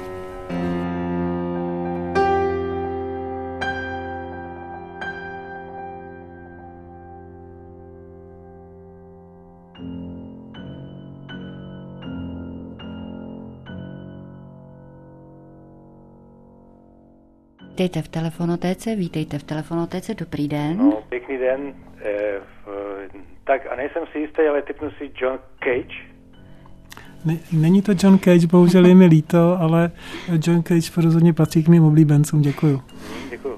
Speaker 2: Vítejte v telefonotéce, dobrý den.
Speaker 4: No, pěkný den. Tak a nejsem si jistý, ale tipnu si John Cage.
Speaker 3: Není to John Cage, bohužel je mi líto, ale John Cage rozhodně patří k mým oblíbencům. Děkuju.
Speaker 4: Děkuju.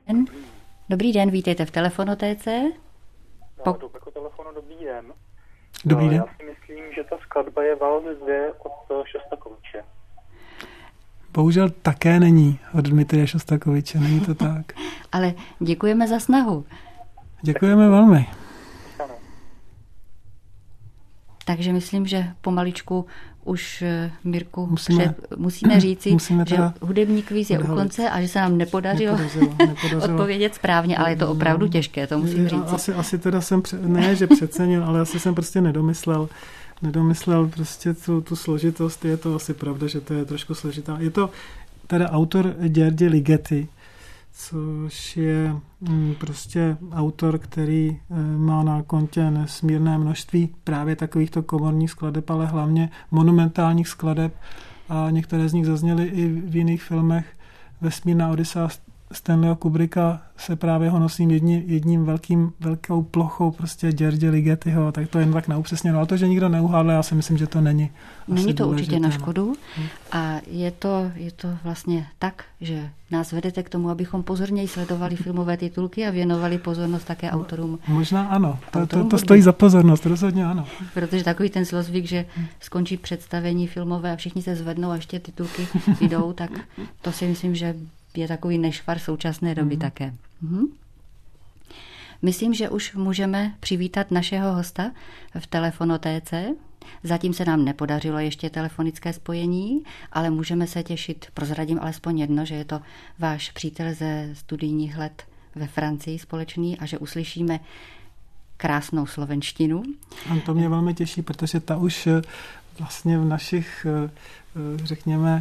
Speaker 2: Dobrý den, vítejte v telefonotéce.
Speaker 4: Jako telefonu, dobrý den.
Speaker 3: Dobrý den.
Speaker 5: Já si myslím, že ta skladba je Válce 2 od Šostakoviče.
Speaker 3: Bohužel také není od Dmitrije Šostakoviče, není to tak.
Speaker 2: Ale děkujeme za snahu.
Speaker 3: Děkujeme velmi.
Speaker 2: Takže myslím, že pomaličku už, Mirku, musíme říci, že hudební kvíz je u konce a že se nám nepodařilo. Odpovědět správně, ale je to opravdu těžké, to musím říct.
Speaker 3: Asi teda jsem, ne, že přecenil, ale asi jsem prostě nedomyslel prostě tu složitost. Je to asi pravda, že to je trošku složitá. Je to teda autor György Ligeti, což je prostě autor, který má na kontě nesmírné množství právě takovýchto komorních skladeb, ale hlavně monumentálních skladeb a některé z nich zazněly i v jiných filmech. Vesmírná Odyssea Stanleyho Kubricka se právě ho nosím jedním velkou plochou prostě György Ligetiho, tak to jen tak neupřesněno. Ale to, že nikdo neuhádl, já si myslím, že to není.
Speaker 2: Není to určitě na škodu a je to vlastně tak, že nás vedete k tomu, abychom pozorněji sledovali filmové titulky a věnovali pozornost také autorům.
Speaker 3: Možná ano, to stojí za pozornost, rozhodně ano.
Speaker 2: Protože takový ten zlozvyk, že skončí představení filmové a všichni se zvednou a ještě titulky jdou, tak to si myslím, že je takový nešvar současné doby také. Myslím, že už můžeme přivítat našeho hosta v telefonotéce. Zatím se nám nepodařilo ještě telefonické spojení, ale můžeme se těšit, prozradím alespoň jedno, že je to váš přítel ze studijních let ve Francii společný a že uslyšíme krásnou slovenštinu.
Speaker 3: A to mě velmi těší, protože ta už vlastně v našich, řekněme,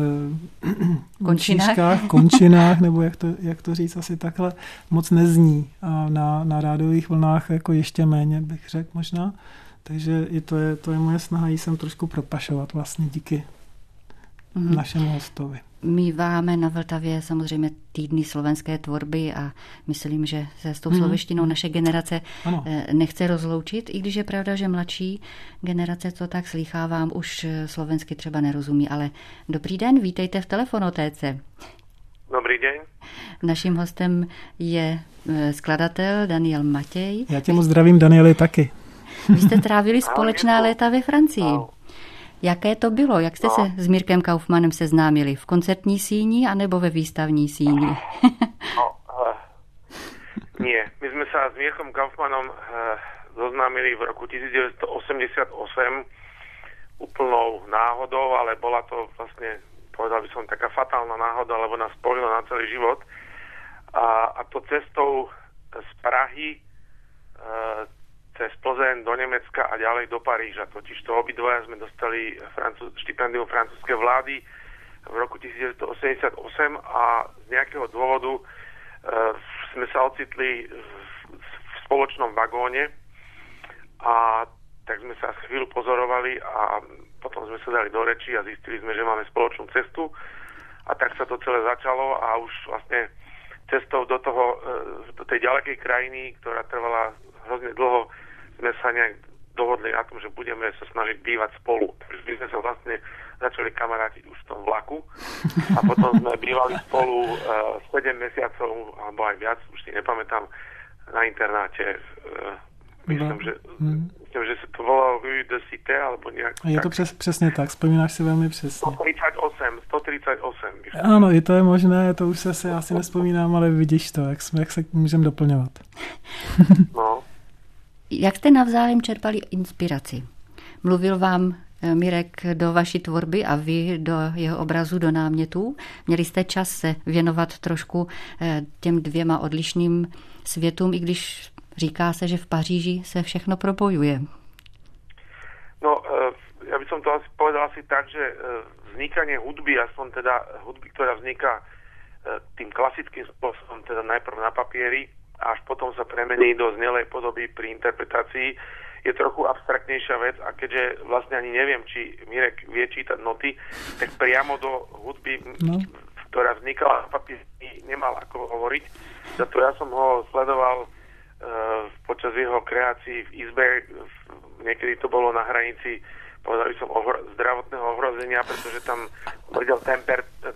Speaker 3: končinách, nebo jak to říct, asi takhle moc nezní. A na rádiových vlnách jako ještě méně, bych řekl možná. Takže i to je moje snaha, jí sem trošku propašovat vlastně díky našemu hostovi.
Speaker 2: Míváme na Vltavě samozřejmě týdny slovenské tvorby a myslím, že se s tou slovenštinou naše generace nechce rozloučit, i když je pravda, že mladší generace, co tak slýchávám, už slovensky třeba nerozumí, ale dobrý den, vítejte v telefonotéce.
Speaker 6: Dobrý den.
Speaker 2: Naším hostem je skladatel Daniel Matěj.
Speaker 3: Já tě moc zdravím, Danieli, taky.
Speaker 2: Vy jste trávili společná léta ve Francii. Jaké to bylo? Jak jste se s Mirkem Kaufmanem seznámili? V koncertní síni anebo ve výstavní síni?
Speaker 6: Nie. My sme sa s Mirkom Kaufmanom zoznámili v roku 1988 úplnou náhodou, ale bola to vlastne, povedal by som, taká fatálna náhoda, lebo nás spojilo na celý život. A to cestou z Prahy cez Plzeň do Nemecka a ďalej do Paríža. Totižto obidvaja sme dostali štipendium francúzskej vlády v roku 1988 a z nejakého dôvodu sme sa ocitli v spoločnom vagóne a tak sme sa chvíľu pozorovali a potom sme sa dali do reči a zistili sme, že máme spoločnú cestu a tak sa to celé začalo a už vlastne cestou do tej ďalekej krajiny, ktorá trvala hrozne dlho, sme sa nejak dohodli na tom, že budeme sa snažiť bývať spolu. Takže my sme sa vlastne začali kamarátiť už v tom vlaku a potom sme bývali spolu 7 mesiacov, alebo aj viac, už si nepamätám, na internáte. Myslím, že sa to volalo Rue de Cité, alebo nejak.
Speaker 3: Je to přesně tak, vzpomínáš si velmi přesně.
Speaker 6: 138.
Speaker 3: Ano, i to je možné, to už se já si nespomínám, ale vidíš to, jak se můžeme doplňovat.
Speaker 6: No.
Speaker 2: Jak jste navzájem čerpali inspiraci? Mluvil vám Mirek do vaší tvorby a vy do jeho obrazu, do námětů? Měli jste čas se věnovat trošku těm dvěma odlišným světům, i když říká se, že v Paříži se všechno propojuje?
Speaker 6: No, ja by som to asi povedal asi tak, že vznikanie hudby, aspoň teda hudby, ktorá vzniká tým klasickým spôsobom, teda najprv na papieri, až potom sa premení do znelej podoby pri interpretácii, je trochu abstraktnejšia vec a keďže vlastne ani neviem, či Mirek vie čítať noty, tak priamo do hudby, ktorá vznikala na papieri, nemal ako hovoriť. Za to ja som ho sledoval počas jeho kreácií v izbe, niekedy to bolo na hranici, povedal by som, zdravotného ohrozenia, pretože tam videl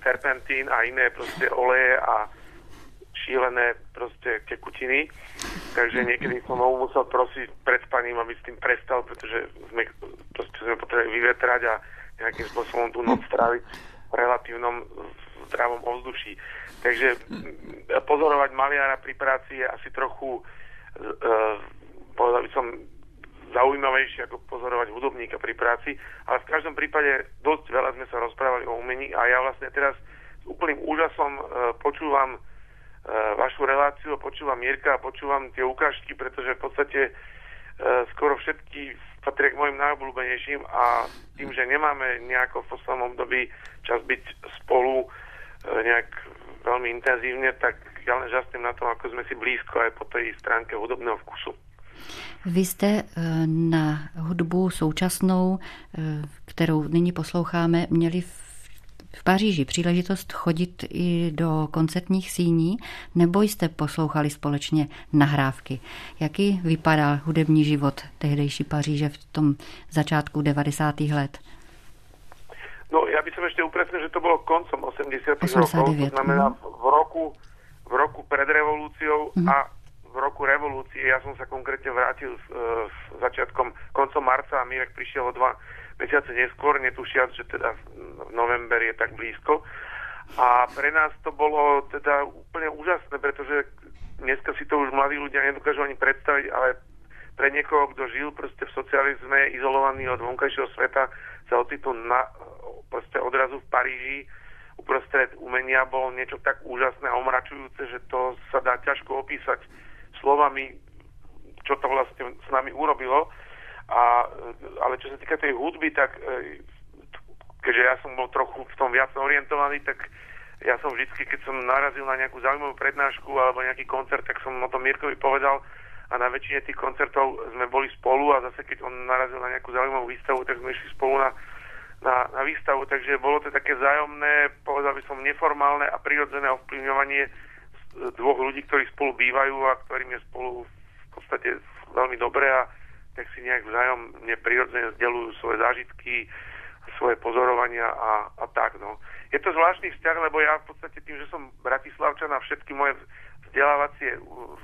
Speaker 6: terpentín a iné proste oleje a šílené proste tekutiny. Takže niekedy som ho musel prosiť pred spaním, aby s tým prestal, pretože sme potrebovali vyvetrať a nejakým spôsobom tú noc stráviť v relatívnom zdravom ovzduší. Takže pozorovať maliara pri práci je asi trochu, povedal by som, zaujímavejšie ako pozorovať hudobníka pri práci, ale v každom prípade dosť veľa sme sa rozprávali o umení a ja vlastne teraz s úplným úžasom počúvam vašu reláciu, počúvam Mirka a počúvam tie ukážky, pretože v podstate skoro všetky patria k mojim najobľúbenejším a tým, že nemáme nejako v poslednom období čas byť spolu nejak veľmi intenzívne, tak ja len žasnem na tom, ako sme si blízko aj po tej stránke hudobného vkusu.
Speaker 2: Vy jste na hudbu současnou, kterou nyní posloucháme, měli v Paříži příležitost chodit i do koncertních síní, nebo jste poslouchali společně nahrávky? Jaký vypadal hudební život tehdejší Paříže v tom začátku 90. let?
Speaker 6: No, ja by som ešte upresnil, že to bolo koncom 80. rokov, to znamená v roku pred revolúciou a v roku revolúcie. Ja som sa konkrétne vrátil koncom marca a Mirek prišiel o 2 mesiace neskôr, netušiac, že teda v november je tak blízko. A pre nás to bolo teda úplne úžasné, pretože dneska si to už mladí ľudia nedokážu ani predstaviť, ale pre niekoho, kto žil proste v socializme, izolovaný od vonkajšieho sveta, sa ocitol proste odrazu v Paríži uprostred umenia bolo niečo tak úžasné a omračujúce, že to sa dá ťažko opísať slovami, čo to vlastne s nami urobilo. Ale čo sa týka tej hudby, tak keďže ja som bol trochu v tom viac orientovaný, tak ja som vždycky, keď som narazil na nejakú zaujímavú prednášku alebo nejaký koncert, tak som o tom Mirkovi povedal a na väčšine tých koncertov sme boli spolu a zase keď on narazil na nejakú zaujímavú výstavu, tak sme išli spolu na výstavu, takže bolo to také vzájomné, povedal by som neformálne a prirodzené ovplyvňovanie dvoch ľudí, ktorí spolu bývajú a ktorým je spolu v podstate veľmi dobré a tak si nejak vzájomne prirodzene zdieľujú svoje zážitky, svoje pozorovania a tak, no. Je to zvláštny vzťah, lebo ja v podstate tým, že som Bratislavčan a všetky moje vzdelávacie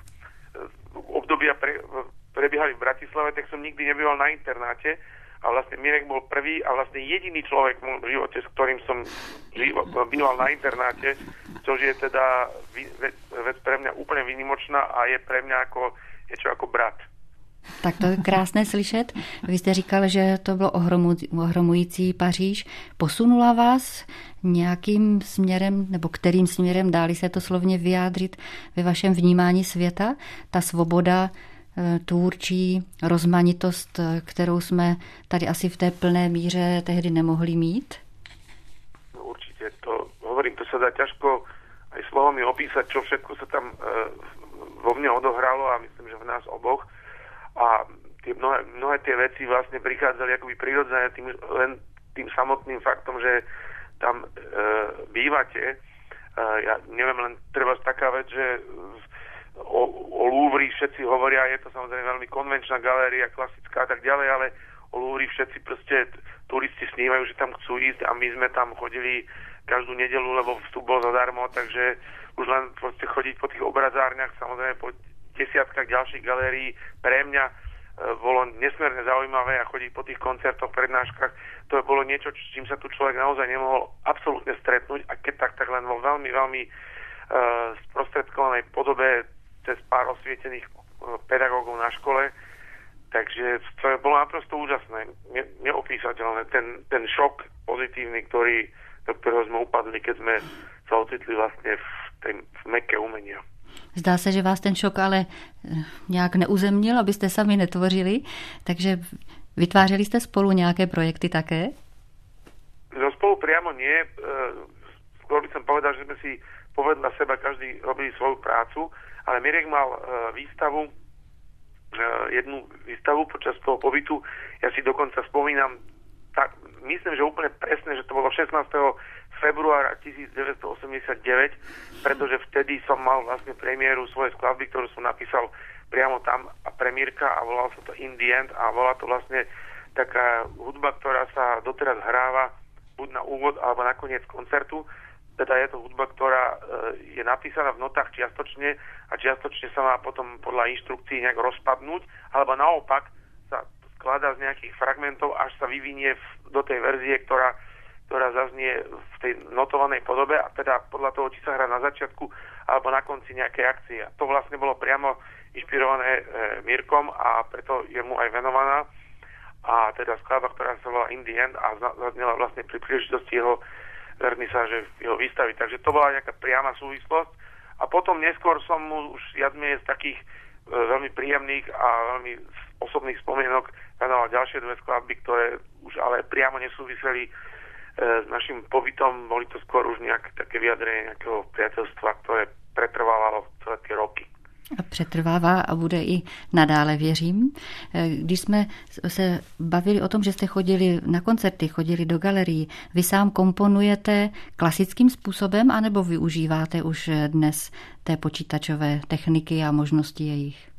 Speaker 6: obdobia prebiehali v Bratislave, tak som nikdy nebýval na internáte a vlastne Mirek bol prvý a vlastne jediný človek v môjom živote, s ktorým som býval na internáte, čo je teda vec pre mňa úplne výnimočná a je pre mňa niečo ako brat.
Speaker 2: Tak to je krásné slyšet. Vy jste říkal, že to bylo ohromující Paříž. Posunula vás nějakým směrem, nebo kterým směrem, dáli se to slovně vyjádřit ve vašem vnímání světa? Ta svoboda tvůrčí, rozmanitost, kterou jsme tady asi v té plné míře tehdy nemohli mít?
Speaker 6: No, určite. Hovorím, to sa dá ťažko aj slovami opísať, čo všetko sa tam vo mne odohralo a myslím, že v nás oboch. A tie mnohé tie veci vlastne prichádzali akoby prirodzené len tým samotným faktom, že tam bývate. Ja neviem, len treba taká vec, že o Louvre všetci hovoria, je to samozrejme veľmi konvenčná galéria, klasická a tak ďalej, ale o Louvre všetci proste turisti snívajú, že tam chcú ísť a my sme tam chodili každú nedeľu, lebo vstup bol zadarmo, takže už len proste chodiť po tých obrazárniach, samozrejme po desiatkách ďalších galérií pre mňa bolo nesmierne zaujímavé a chodiť po tých koncertoch, prednáškach. To bolo niečo, s čím sa tu človek naozaj nemohol absolútne stretnúť a keď tak len vo veľmi, veľmi sprostredkovanej podobe cez pár osvietených pedagógov na škole. Takže to bolo naprosto úžasné, neopísateľné. Ten šok pozitívny, do ktorého sme upadli, keď sme sa ocitli vlastne v mekke umenia.
Speaker 2: Zdá se, že vás ten šok ale nějak neuzemnil, abyste sami netvořili, takže vytvářeli jste spolu nějaké projekty také?
Speaker 6: No spolu priamo nie. Skôr by som povedal, že sme si povedľa seba každý robili svoju prácu, ale Mirek mal jednu výstavu počas toho pobytu. Ja si dokonca spomínam, tak myslím, že úplne presne, že to bolo 16. februára 1989, pretože vtedy som mal vlastne premiéru svojej skladby, ktorú som napísal priamo tam a pre Mirka a volal sa to In the End a bola to vlastne taká hudba, ktorá sa doteraz hráva buď na úvod alebo na koniec koncertu. teda je to hudba, ktorá je napísaná v notách čiastočne a čiastočne sa má potom podľa inštrukcií nejak rozpadnúť, alebo naopak sa skladá z nejakých fragmentov, až sa vyvinie do tej verzie, ktorá zaznie v tej notovanej podobe a teda podľa toho, či sa hrá na začiatku alebo na konci nejakej akcie. To vlastne bolo priamo inšpirované Mirkom a preto je mu aj venovaná. A teda skladba, ktorá sa volá In the End a zaznela vlastne pri príležitosti jeho vernisáže jeho výstavy. Takže to bola nejaká priama súvislosť. A potom neskôr som mu už viac menej z takých veľmi príjemných a veľmi osobných spomienok venoval ďalšie dve skladby, ktoré už ale priamo nesúviseli s našim pobytom. Boli to skôr už nejaké také vyjadrenie nejakého priateľstva, ktoré pretrvávalo celé tie roky.
Speaker 2: A přetrvává a bude i nadále, věřím. Když jsme se bavili o tom, že jste chodili na koncerty, chodili do galerií, vy sám komponujete klasickým způsobem, anebo využíváte už dnes té počítačové techniky a možnosti jejich?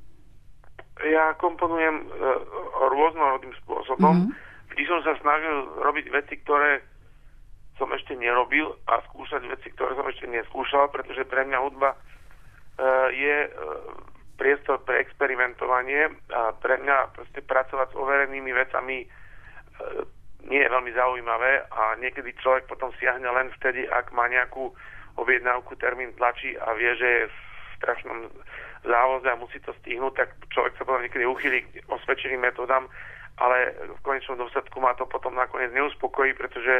Speaker 6: Ja komponujem rôznorodným spôsobom. Vždy som sa snažil robiť veci, ktoré som ešte nerobil a skúšať veci, ktoré som ešte neskúšal, pretože pre mňa hudba je priestor pre experimentovanie a pre mňa proste pracovať s overenými vecami nie je veľmi zaujímavé a niekedy človek potom siahne len vtedy, ak má nejakú objednávku, termín tlačí a vie, že je v strašnom závoze a musí to stihnúť, tak človek sa potom niekedy uchýli k osvedčeným metódam, ale v konečnom dôsledku ma to potom nakoniec neuspokojí, pretože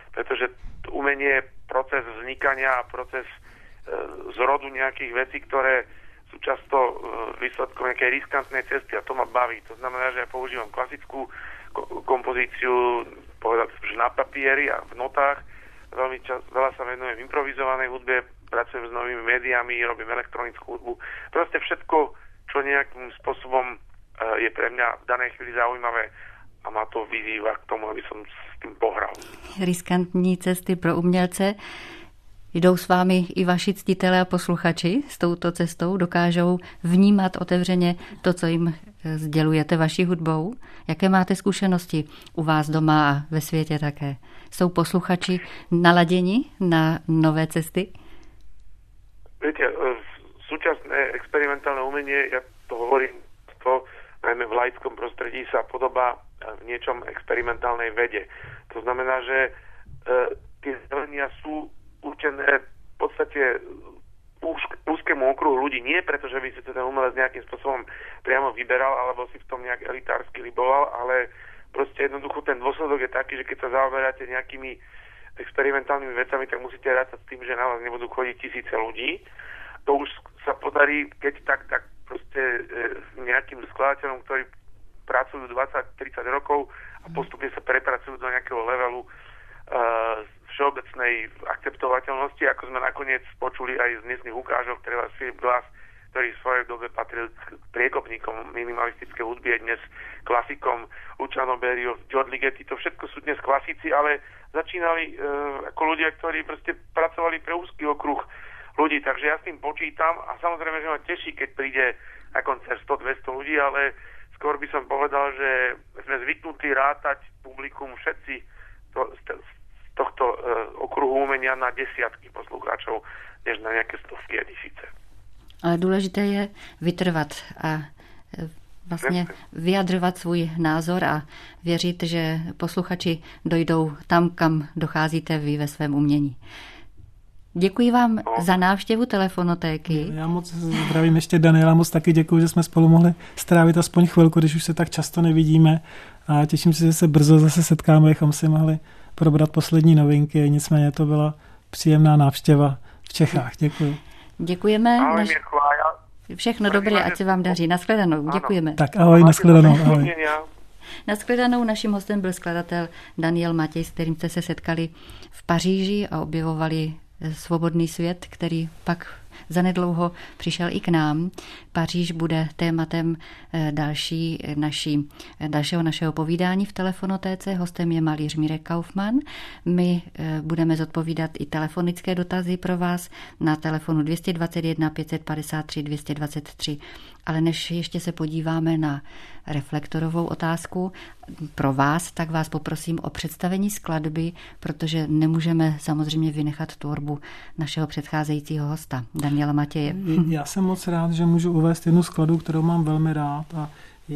Speaker 6: umenie je proces vznikania a proces zrodu nejakých vecí, ktoré sú často výsledkom nejakej riskantnej cesty a to ma baví. To znamená, že ja používam klasickú kompozíciu, povedal som, že na papieri a v notách. Veľa sa venujem improvizovanej hudbe, pracujem s novými médiami, robím elektronickú hudbu. Proste všetko, čo nejakým spôsobom je pre mňa v danej chvíli zaujímavé a ma to vyzýva k tomu, aby som s tým pohral.
Speaker 2: Riskantní cesty pro umělce. Jdou s vámi i vaši ctitelé a posluchači s touto cestou? Dokážou vnímat otevřeně to, co jim sdělujete vaší hudbou? Jaké máte zkušenosti u vás doma a ve světě také? Jsou posluchači naladěni na nové cesty?
Speaker 6: Viete, súčasné experimentálne umenie, ja to hovorím, najmä v laickom prostredí sa podobá v niečom experimentálnej vede. To znamená, že tie zdelenia sú určené v podstate úzkému okruhu ľudí. Nie preto, že by si to ten umelec nejakým spôsobom priamo vyberal, alebo si v tom nejak elitársky liboval, ale proste jednoducho ten dôsledok je taký, že keď sa zaoberáte nejakými experimentálnymi vecami, tak musíte rátať s tým, že na vás nebudú chodiť tisíce ľudí. To už sa podarí, keď tak proste nejakým skladateľom, ktorí pracujú 20-30 rokov a postupne sa prepracujú do nejakého levelu všeobecnej akceptovateľnosti, ako sme nakoniec počuli aj z dnesných ukážok, treba Philip Glass, ktorý v svojej dobe patril k priekopníkom minimalistickej hudby, je dnes klasikom, Luciano Berio, John Ligeti, to všetko sú dnes klasici, ale začínali ako ľudia, ktorí proste pracovali pre úzky okruh ľudí, takže ja s tým počítam a samozrejme, že ma teší, keď príde na koncert 100-200 ľudí, ale skôr by som povedal, že sme zvyknutí rátať publikum všetci z tohto okruhu umenia na desiatky poslucháčov, než na nejaké stovky a tisíce.
Speaker 2: Ale důležité je vytrvat a vlastně vyjadřovat svůj názor a věřit, že posluchači dojdou tam, kam docházíte vy ve svém umění. Děkuji vám za návštěvu Telefonotéky.
Speaker 3: Já moc zdravím ještě Daniela, moc taky děkuji, že jsme spolu mohli strávit aspoň chvilku, když už se tak často nevidíme a těším se, že se brzo zase setkáme, abychom si mohli probrat poslední novinky, nicméně to byla příjemná návštěva v Čechách. Děkuji.
Speaker 2: Děkujeme. Všechno dobré, ať se vám daří. Naschledanou. Děkujeme.
Speaker 3: Tak ahoj, naschledanou. Ahoj.
Speaker 2: Naschledanou. Naším hostem byl skladatel Daniel Matěj, s kterým jste se setkali v Paříži a objevovali svobodný svět, který pak zanedlouho přišel i k nám. Paříž bude tématem dalšího našeho povídání v Telefonotéce. Hostem je malíř Mirek Kaufmann. My budeme zodpovídat i telefonické dotazy pro vás na telefonu 221 553 223. Ale než ještě se podíváme na reflektorovou otázku pro vás, tak vás poprosím o představení skladby, protože nemůžeme samozřejmě vynechat tvorbu našeho předcházejícího hosta, Daniela Matěje.
Speaker 3: Já jsem moc rád, že můžu uvést jednu skladbu, kterou mám velmi rád, a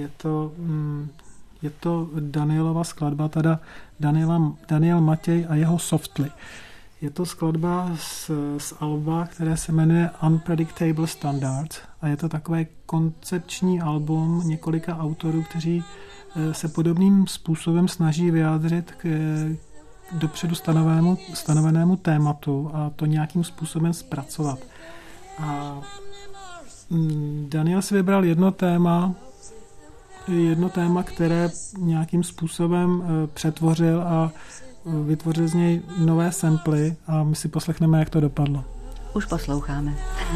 Speaker 3: je to Danielova skladba, teda Daniel Matěj a jeho Softly. Je to skladba z alba, které se jmenuje Unpredictable Standards, a je to takové koncepční album několika autorů, kteří se podobným způsobem snaží vyjádřit k dopředu stanovenému tématu a to nějakým způsobem zpracovat. A Daniel si vybral jedno téma, které nějakým způsobem přetvořil a vytvořil z něj nové samply, a my si poslechneme, jak to dopadlo.
Speaker 2: Už posloucháme.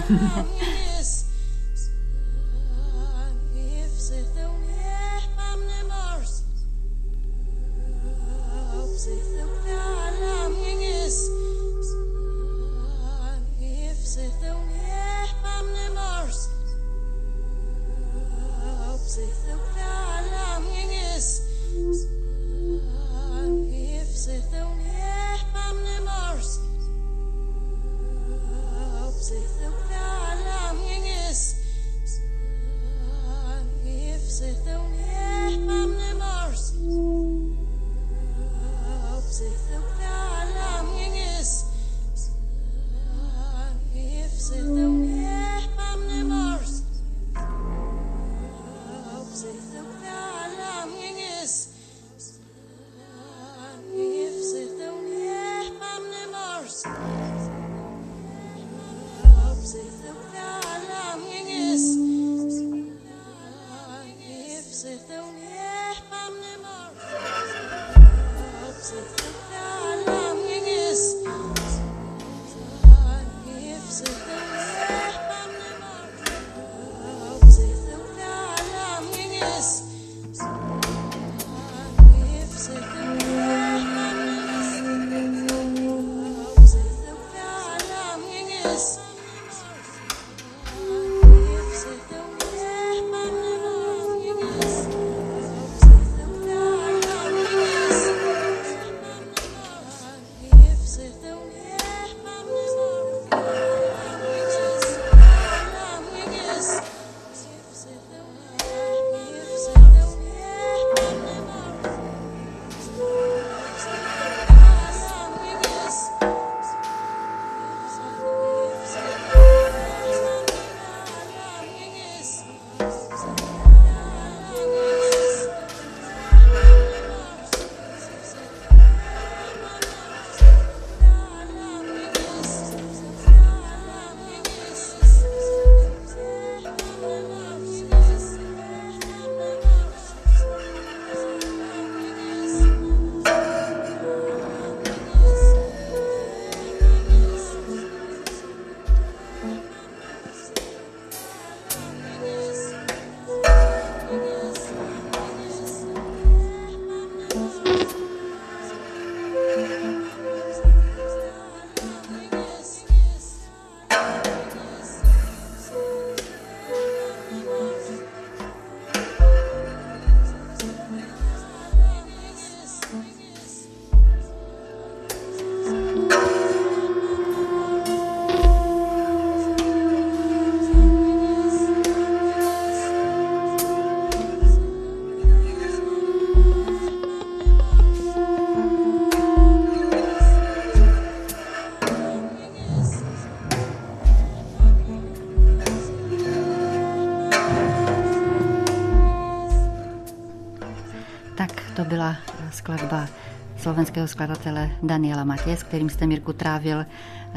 Speaker 2: To byla skladba slovenského skladatele Daniela Matěje, s kterým jste, Mirku, trávil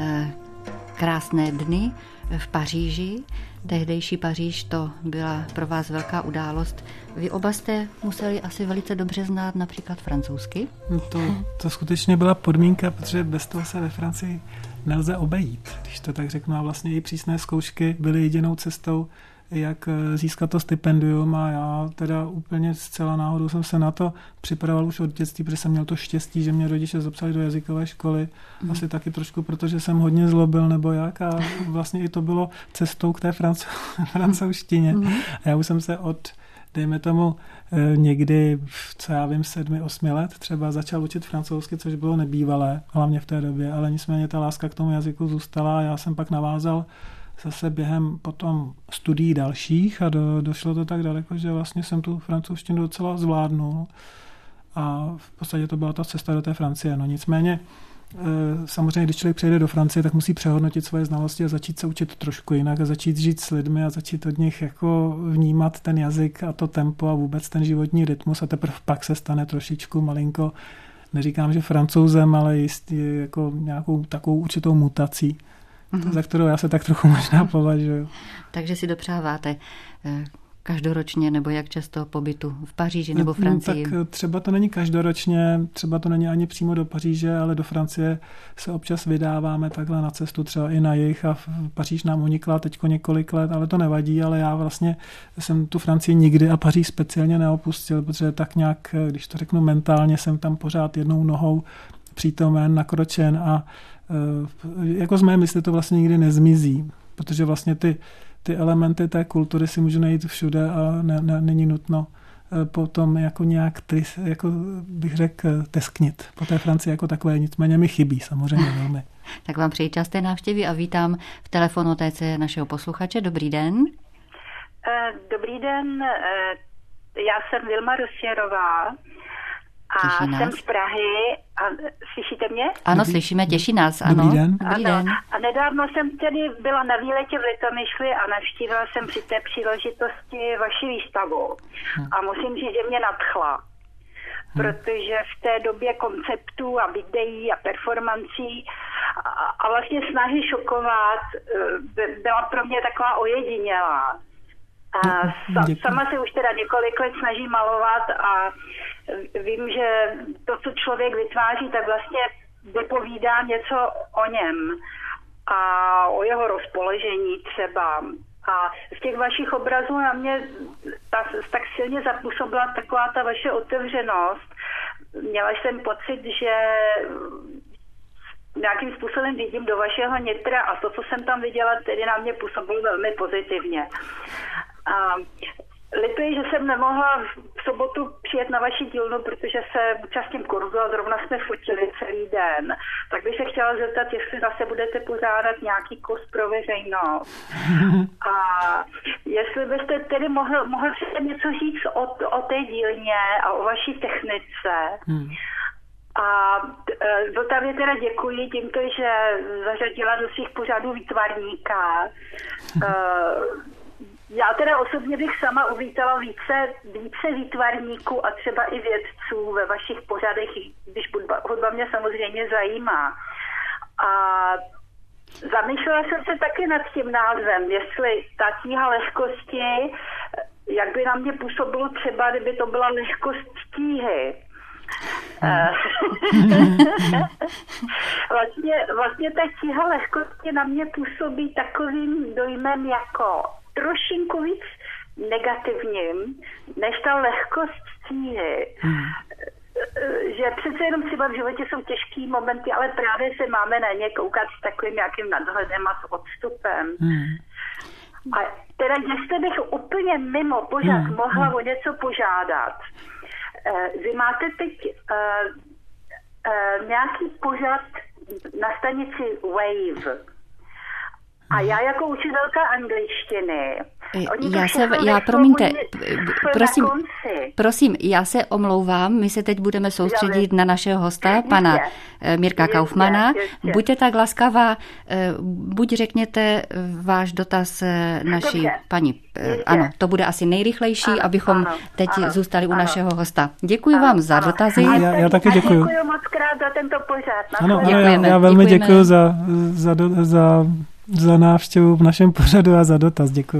Speaker 2: krásné dny v Paříži. Tehdejší Paříž, to byla pro vás velká událost. Vy oba jste museli asi velice dobře znát například francouzsky.
Speaker 3: To skutečně byla podmínka, protože bez toho se ve Francii nelze obejít, když to tak řeknu. A vlastně i přísné zkoušky byly jedinou cestou, jak získat to stipendium, a já teda úplně zcela náhodou jsem se na to připravoval už od dětství, protože jsem měl to štěstí, že mě rodiče zapsali do jazykové školy, asi taky trošku, protože jsem hodně zlobil nebo jak, a vlastně i to bylo cestou k té francouzštině. A já už jsem se dejme tomu, někdy, co já vím, 7-8 let třeba začal učit francouzsky, což bylo nebývalé, hlavně v té době, ale nicméně ta láska k tomu jazyku zůstala a já jsem pak navázal zase během potom studií dalších a došlo to tak daleko, že vlastně jsem tu francouzštinu docela zvládnul a v podstatě to byla ta cesta do té Francie. No nicméně samozřejmě, když člověk přejde do Francie, tak musí přehodnotit svoje znalosti a začít se učit trošku jinak a začít žít s lidmi a začít od nich jako vnímat ten jazyk a to tempo a vůbec ten životní rytmus a teprve pak se stane trošičku malinko, neříkám, že Francouzem, ale jistý jako nějakou takovou určitou mutací, za kterou já se tak trochu možná považuji.
Speaker 2: Takže si dopřáváte každoročně nebo jak často pobytu v Paříži nebo Francii?
Speaker 3: No, tak třeba to není každoročně, třeba to není ani přímo do Paříže, ale do Francie se občas vydáváme takhle na cestu, třeba i na jih, a Paříž nám unikla teďko několik let, ale to nevadí, ale já vlastně jsem tu Francii nikdy a Paříž speciálně neopustil, protože tak nějak, když to řeknu mentálně, jsem tam pořád jednou nohou přítomen, nakročen a jako z mé mysli to vlastně nikdy nezmizí, protože vlastně ty elementy té kultury si můžu najít všude a není nutno potom jako nějak, jako bych řekl, tesknit po té Francii jako takové, nicméně mi chybí samozřejmě velmi.
Speaker 2: Tak vám přeji časté návštěvy a vítám v telefonotéce našeho posluchače. Dobrý den.
Speaker 7: Dobrý den, já jsem Vilma Rosierová a jsem z Prahy. A slyšíte mě?
Speaker 2: Ano, slyšíme, těší nás. Ano.
Speaker 3: Dobrý den.
Speaker 2: Dobrý den.
Speaker 7: A nedávno jsem tedy byla na výletě v Litomyšli a navštívila jsem při té příležitosti vaši výstavu. A musím říct, že mě nadchla. Protože v té době konceptů a videí a performancí a vlastně snahy šokovat byla pro mě taková ojedinělá. A sama se už teda několik let snažím malovat a vím, že to, co člověk vytváří, tak vlastně vypovídá něco o něm a o jeho rozpoložení třeba. A z těch vašich obrazů na mě tak silně zapůsobila taková ta vaše otevřenost. Měla jsem pocit, že nějakým způsobem vidím do vašeho nitra a to, co jsem tam viděla, tedy na mě působilo velmi pozitivně. A lituji, že jsem nemohla v sobotu přijet na vaši dílnu, protože se účastním kurzu a zrovna jsme fotili celý den. Tak bych se chtěla zeptat, jestli zase budete pořádat nějaký kurz pro veřejnost. A jestli byste tedy mohl něco říct o té dílně a o vaší technice. A Vltavě teda děkuji tímto, že zařadila do svých pořadů výtvarníka. Já teda osobně bych sama uvítala více výtvarníků a třeba i vědců ve vašich pořadech, když hudba mě samozřejmě zajímá. A zamýšlela jsem se taky nad tím názvem, jestli ta tíha lehkosti, jak by na mě působilo třeba, kdyby to byla lehkost tíhy. Vlastně ta tíha lehkosti na mě působí takovým dojmem jako trošinku víc negativním, než ta lehkost tíhy. Že přece jenom třeba v životě jsou těžký momenty, ale právě se máme na ně koukat s takovým nějakým nadhledem a s odstupem. A teda, jestli bych úplně mimo pořad mohla o něco požádat. Vy máte teď nějaký pořad na stanici Wave. A já jako učitelka angličtiny,
Speaker 2: prosím, já se omlouvám, my se teď budeme soustředit na našeho hosta, pana Mirka Kaufmana. Buďte tak laskavá, buď řekněte váš dotaz naší paní. Ano, to bude asi nejrychlejší, abychom teď zůstali u našeho hosta. Děkuji vám za dotazy.
Speaker 3: Já taky děkuji.
Speaker 7: Děkuji moc krát za tento pořad.
Speaker 3: Ano, já velmi děkuji za návštěvu v našem pořadu a za dotaz. Děkuji.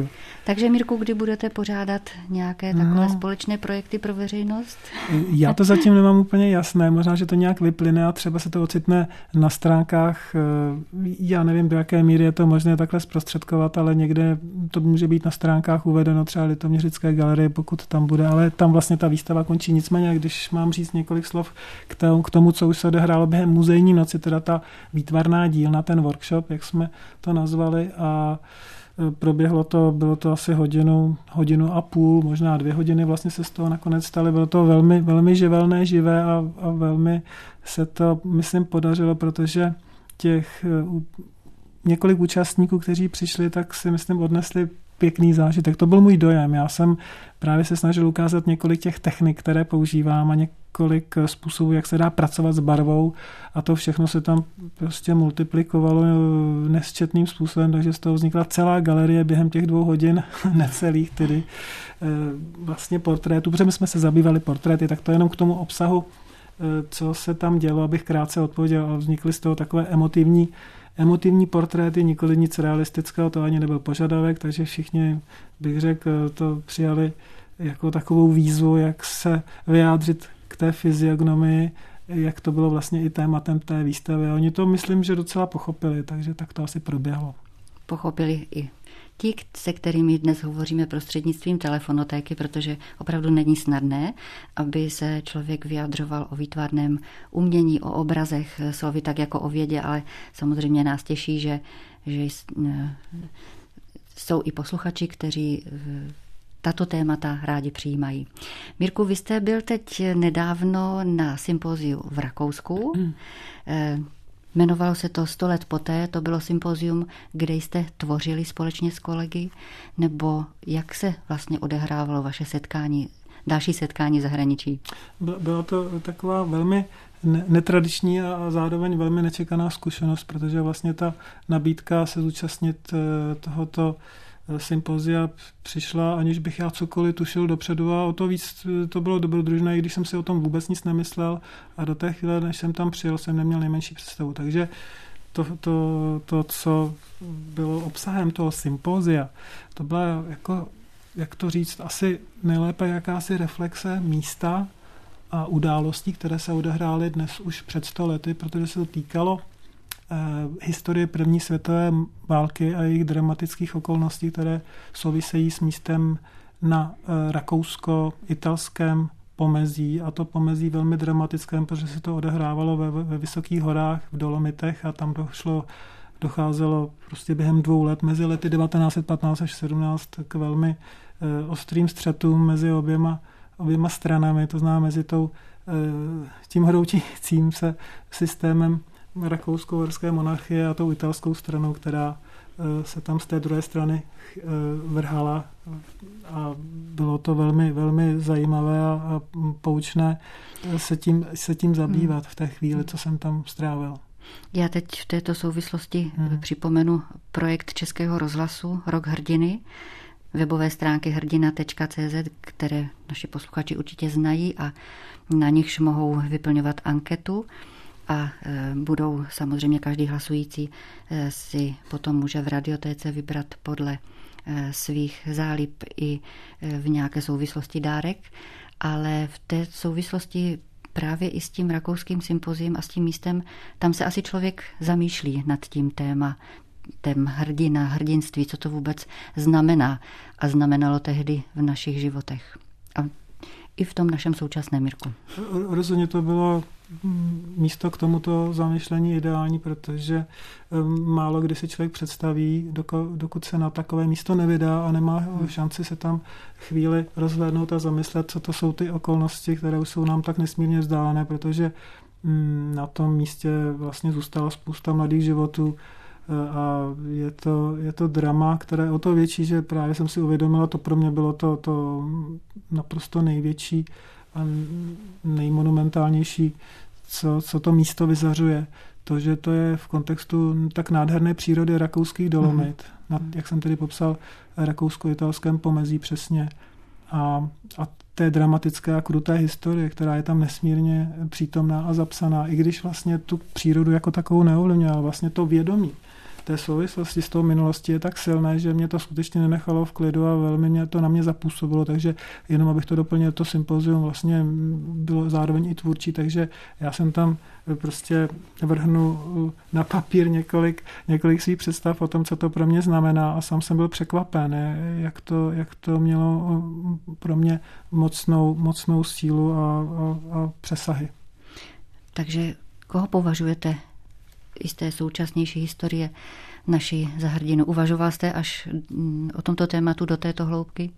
Speaker 2: Takže Mirku, kdy budete pořádat nějaké takové společné projekty pro veřejnost?
Speaker 3: Já to zatím nemám úplně jasné, možná, že to nějak vyplyne a třeba se to ocitne na stránkách. Já nevím, do jaké míry je to možné takhle zprostředkovat, ale někde to může být na stránkách uvedeno, třeba Litoměřické galerie, pokud tam bude, ale tam vlastně ta výstava končí. Nicméně, když mám říct několik slov k tomu, co už se odehrálo během muzejní noci, teda ta výtvarná dílna, ten workshop, jak jsme to nazvali, a proběhlo to, bylo to asi hodinu a půl, možná 2 hodiny vlastně se z toho nakonec staly. Bylo to velmi, velmi živelné, živé a velmi se to, myslím, podařilo, protože těch několik účastníků, kteří přišli, tak si, myslím, odnesli pěkný zážitek. To byl můj dojem. Já jsem právě se snažil ukázat několik těch technik, které používám a několik způsobů, jak se dá pracovat s barvou, a to všechno se tam prostě multiplikovalo nesčetným způsobem, takže z toho vznikla celá galerie během těch 2 hodin, necelých tedy, vlastně portrétů, protože my jsme se zabývali portréty, tak to jenom k tomu obsahu, co se tam dělo, abych krátce odpověděl, a vznikly z toho takové emotivní portréty, nikoli nic realistického, to ani nebyl požadavek, takže všichni, bych řekl, to přijali jako takovou výzvu, jak se vyjádřit k té fyziognomii, jak to bylo vlastně i tématem té výstavy. A oni to, myslím, že docela pochopili, takže tak to asi proběhlo.
Speaker 2: Pochopili i ti, se kterými dnes hovoříme prostřednictvím telefonotéky, protože opravdu není snadné, aby se člověk vyjadřoval o výtvarném umění, o obrazech, slovy tak jako o vědě, ale samozřejmě nás těší, že jsou i posluchači, kteří tato témata rádi přijímají. Mirku, vy jste byl teď nedávno na sympóziu v Rakousku. Jmenovalo se to 100 let poté, to bylo sympózium, kde jste tvořili společně s kolegy, nebo jak se vlastně odehrávalo vaše setkání, další setkání v zahraničí?
Speaker 3: Byla to taková velmi netradiční a zároveň velmi nečekaná zkušenost, protože vlastně ta nabídka se zúčastnit tohoto sympózia přišla, aniž bych já cokoliv tušil dopředu, a o to víc to bylo dobrodružné, i když jsem si o tom vůbec nic nemyslel, a do té chvíle, než jsem tam přijel, jsem neměl nejmenší představu. Takže to co bylo obsahem toho sympózia, to byla jako, jak to říct, asi nejlépe jakási reflexe místa a událostí, které se odehrály dnes už před 100 lety, protože se to týkalo historie první světové války a jejich dramatických okolností, které souvisejí s místem na rakousko-italském pomezí, a to pomezí velmi dramatickém, protože se to odehrávalo ve vysokých horách, v Dolomitech, a tam docházelo prostě během 2 let, mezi lety 1915 až 17, k velmi ostrým střetům mezi oběma stranami, to znamená mezi tím hroutícím se systémem rakousko-uherské monarchie a tou italskou stranou, která se tam z té druhé strany vrhala, a bylo to velmi, velmi zajímavé a poučné se tím zabývat v té chvíli, co jsem tam strávil.
Speaker 2: Já teď v této souvislosti připomenu projekt Českého rozhlasu Rok hrdiny, webové stránky hrdina.cz, které naši posluchači určitě znají a na nichž mohou vyplňovat anketu. A budou samozřejmě každý hlasující si potom může v radiotéce vybrat podle svých zálib i v nějaké souvislosti dárek, ale v té souvislosti právě i s tím rakouským sympoziem a s tím místem, tam se asi člověk zamýšlí nad tím tématem hrdina, hrdinství, co to vůbec znamená a znamenalo tehdy v našich životech. A i v tom našem současném, Mirku.
Speaker 3: Rozhodně to bylo místo k tomuto zamýšlení ideální, protože málo kdy si člověk představí, dokud se na takové místo nevydá a nemá šanci se tam chvíli rozhlédnout a zamyslet, co to jsou ty okolnosti, které už jsou nám tak nesmírně vzdálené, protože na tom místě vlastně zůstala spousta mladých životů a je to drama, které o to větší, že právě jsem si uvědomila, to pro mě bylo to naprosto největší a nejmonumentálnější, co to místo vyzařuje. To, že to je v kontextu tak nádherné přírody rakouských Dolomit, jak jsem tedy popsal, rakousko-italském pomezí přesně, a té dramatické a kruté historie, která je tam nesmírně přítomná a zapsaná, i když vlastně tu přírodu jako takovou neovlivňuje, ale vlastně to vědomí té souvislosti s tou minulostí je tak silné, že mě to skutečně nenechalo v klidu a velmi mě to na mě zapůsobilo, takže jenom abych to doplnil, to sympozium vlastně bylo zároveň i tvůrčí, takže já jsem tam prostě vrhnu na papír několik svých představ o tom, co to pro mě znamená a sám jsem byl překvapen, jak to mělo pro mě mocnou sílu a přesahy.
Speaker 2: Takže koho považujete i z té současnější historie naší za hrdinu? Uvažoval jste až o tomto tématu do této hloubky?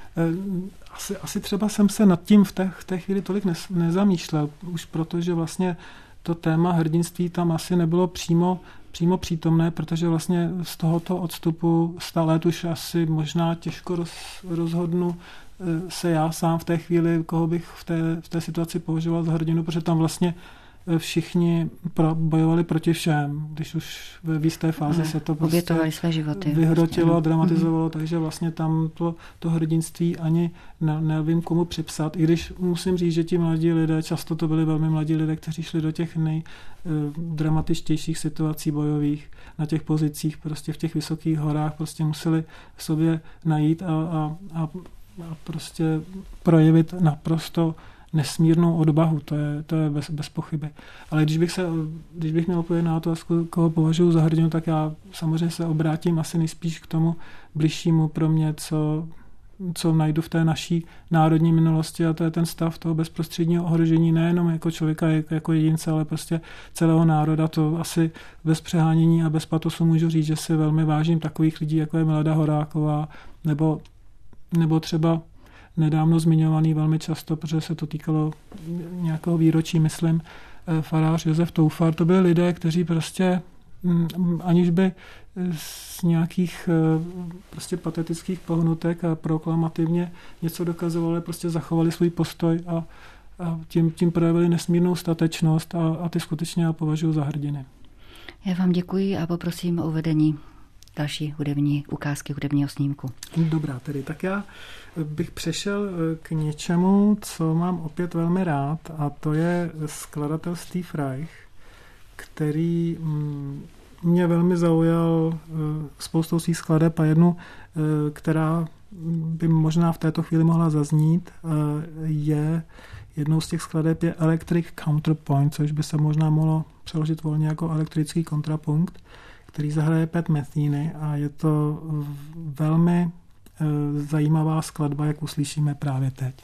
Speaker 3: Asi třeba jsem se nad tím v té chvíli tolik nezamýšlel, už protože vlastně to téma hrdinství tam asi nebylo přímo přítomné, protože vlastně z tohoto odstupu 100 let už asi možná těžko rozhodnu se já sám v té chvíli, koho bych v té situaci považoval za hrdinu, protože tam vlastně všichni bojovali proti všem, když už v jisté fázi se to prostě
Speaker 2: své životy,
Speaker 3: vyhrotilo a dramatizovalo, takže vlastně tam to hrdinství ani nevím komu připsat, i když musím říct, že ti mladí lidé, často to byli velmi mladí lidé, kteří šli do těch nejdramatičtějších situací bojových, na těch pozicích, prostě v těch vysokých horách, prostě museli v sobě najít a prostě projevit naprosto nesmírnou odvahu, to je bez pochyby. Ale když bych měl odpovědět na otázku, koho považuji za hrdinu, tak já samozřejmě se obrátím asi nejspíš k tomu bližšímu pro mě, co najdu v té naší národní minulosti, a to je ten stav toho bezprostředního ohrožení nejenom jako člověka, jako jedince, ale prostě celého národa. To asi bez přehánění a bez patosu můžu říct, že si velmi vážím takových lidí, jako je Milada Horáková, nebo třeba nedávno zmiňovaný velmi často, protože se to týkalo nějakého výročí, myslím, farář Josef Toufar. To byli lidé, kteří prostě aniž by z nějakých prostě patetických pohnutek a proklamativně něco dokazovali, prostě zachovali svůj postoj a tím projevili nesmírnou statečnost a ty skutečně já považuji za hrdiny.
Speaker 2: Já vám děkuji a poprosím o uvedení další hudební ukázky hudebního snímku.
Speaker 3: Dobrá, tedy tak já bych přešel k něčemu, co mám opět velmi rád, a to je skladatel Steve Reich, který mě velmi zaujal spoustou svých skladeb a jednu, která by možná v této chvíli mohla zaznít, jednou z těch skladeb je Electric Counterpoint, což by se možná mohlo přeložit volně jako elektrický kontrapunkt, který zahraje Pat Metheny, a je to velmi zajímavá skladba, jak uslyšíme právě teď.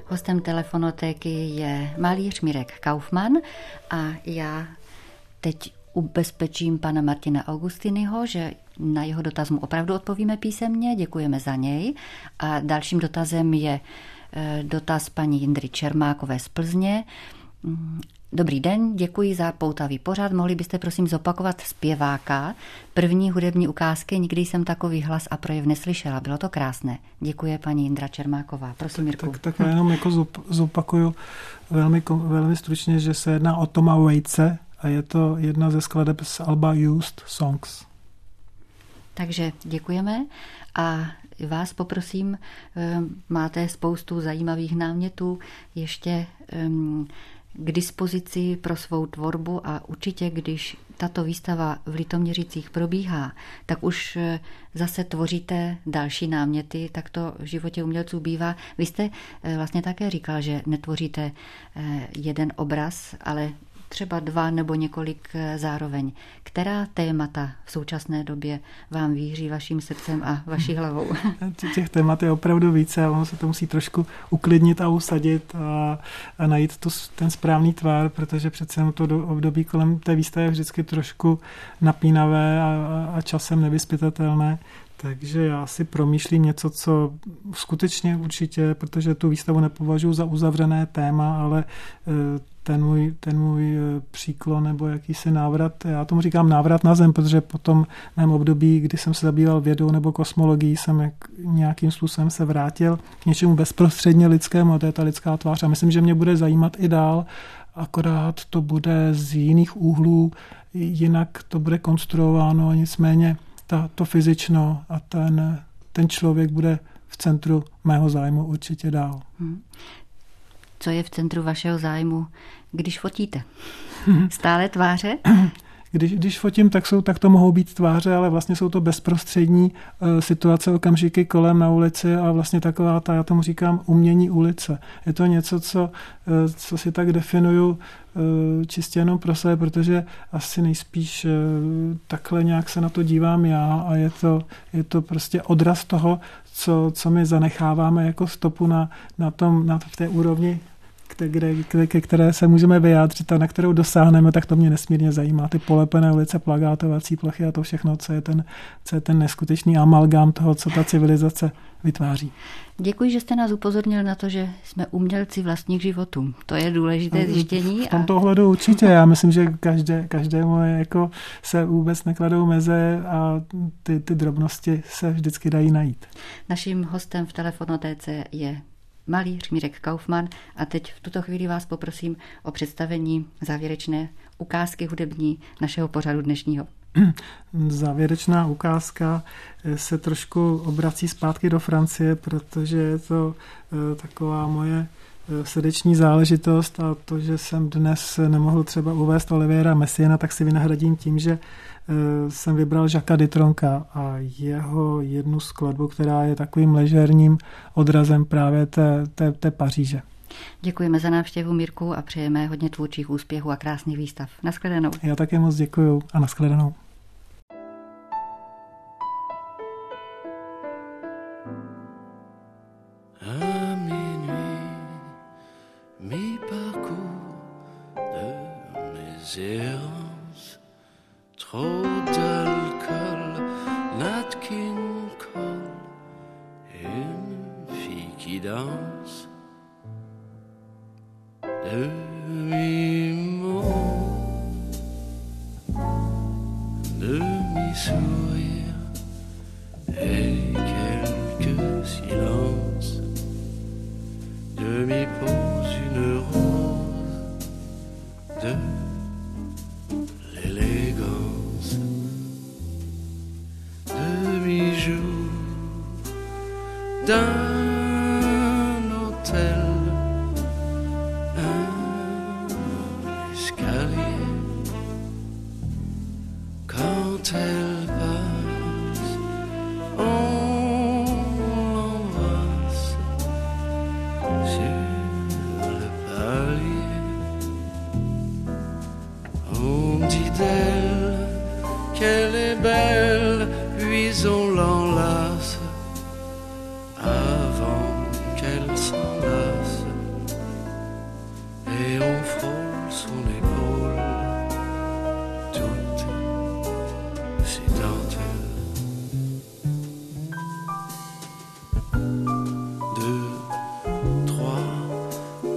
Speaker 2: Hostem telefonotéky je malíř Mirek Kaufmann a já teď ubezpečím pana Martina Augustinyho, že na jeho dotaz mu opravdu odpovíme písemně, děkujeme za něj. A dalším dotazem je dotaz paní Jindry Čermákové z Plzně. Dobrý den, děkuji za poutavý pořad. Mohli byste prosím zopakovat zpěváka? První hudební ukázky, nikdy jsem takový hlas a projev neslyšela. Bylo to krásné. Děkuje paní Jindra Čermáková. Prosím, Mirku.
Speaker 3: Tak já jenom jako zopakuju velmi stručně, že se jedná o Toma Waitse a je to jedna ze skladeb z alba Used Songs.
Speaker 2: Takže děkujeme a vás poprosím, máte spoustu zajímavých námětů ještě k dispozici pro svou tvorbu a určitě, když tato výstava v Litoměřicích probíhá, tak už zase tvoříte další náměty, tak to v životě umělců bývá. Vy jste vlastně také říkal, že netvoříte jeden obraz, ale třeba 2 nebo několik zároveň. Která témata v současné době vám víří vaším srdcem a vaší hlavou?
Speaker 3: Těch témat je opravdu více a ono se to musí trošku uklidnit a usadit a najít ten správný tvar, protože přece to období kolem té výstavy je vždycky trošku napínavé a časem nevyzpytatelné. Takže já si promýšlím něco, co skutečně určitě, protože tu výstavu nepovažuji za uzavřené téma, ale ten můj příklon nebo jakýsi návrat, já tomu říkám návrat na zem, protože po tom mém období, kdy jsem se zabýval vědou nebo kosmologií, jsem nějakým způsobem se vrátil k něčemu bezprostředně lidskému, a to je ta lidská tvář. A myslím, že mě bude zajímat i dál, akorát to bude z jiných úhlů, jinak to bude konstruováno, nicméně to fyzično a ten člověk bude v centru mého zájmu určitě dál.
Speaker 2: Co je v centru vašeho zájmu, když fotíte? Stále tváře?
Speaker 3: Když fotím, tak to mohou být tváře, ale vlastně jsou to bezprostřední situace, okamžiky kolem na ulici a vlastně taková já tomu říkám umění ulice. Je to něco, co si tak definuju čistě jenom pro sebe, protože asi nejspíš takhle nějak se na to dívám já a je to prostě odraz toho, co my zanecháváme jako stopu v té úrovni, ke které se můžeme vyjádřit a na kterou dosáhneme, tak to mě nesmírně zajímá. Ty polepené ulice, plakátovací plochy a to všechno, co je ten neskutečný amalgám toho, co ta civilizace vytváří.
Speaker 2: Děkuji, že jste nás upozornil na to, že jsme umělci vlastních životů. To je důležité zjištění.
Speaker 3: V tomto ohledu určitě. Já myslím, že každému jako se vůbec nekladou meze a ty drobnosti se vždycky dají najít.
Speaker 2: Naším hostem v telefonotéce je malíř Mirek Kaufmann a teď v tuto chvíli vás poprosím o představení závěrečné ukázky hudební našeho pořadu dnešního.
Speaker 3: Závěrečná ukázka se trošku obrací zpátky do Francie, protože je to taková moje srdeční záležitost a to, že jsem dnes nemohl třeba uvést Oliviera Messiaena, tak si vynahradím tím, že jsem vybral Jacquesa Dutronca a jeho jednu skladbu, která je takovým ležérním odrazem právě té Paříže.
Speaker 2: Děkujeme za návštěvu, Mirku, a přejeme hodně tvůrčích úspěchů a krásných výstav. Naschledanou.
Speaker 3: Já také moc děkuju a naschledanou.
Speaker 1: Trop d'alcool, Nat King Cole, une fille qui danse, demi-mot, demi-sourire et quelques silences, demi-pause, une rose, de l'élégance, demi-jour d'un hôtel, un escalier. Quand elle passe, on l'embrasse sur le palier. On dit d'elle qu'elle est belle, puis on l'enlace avant qu'elle s'enlace.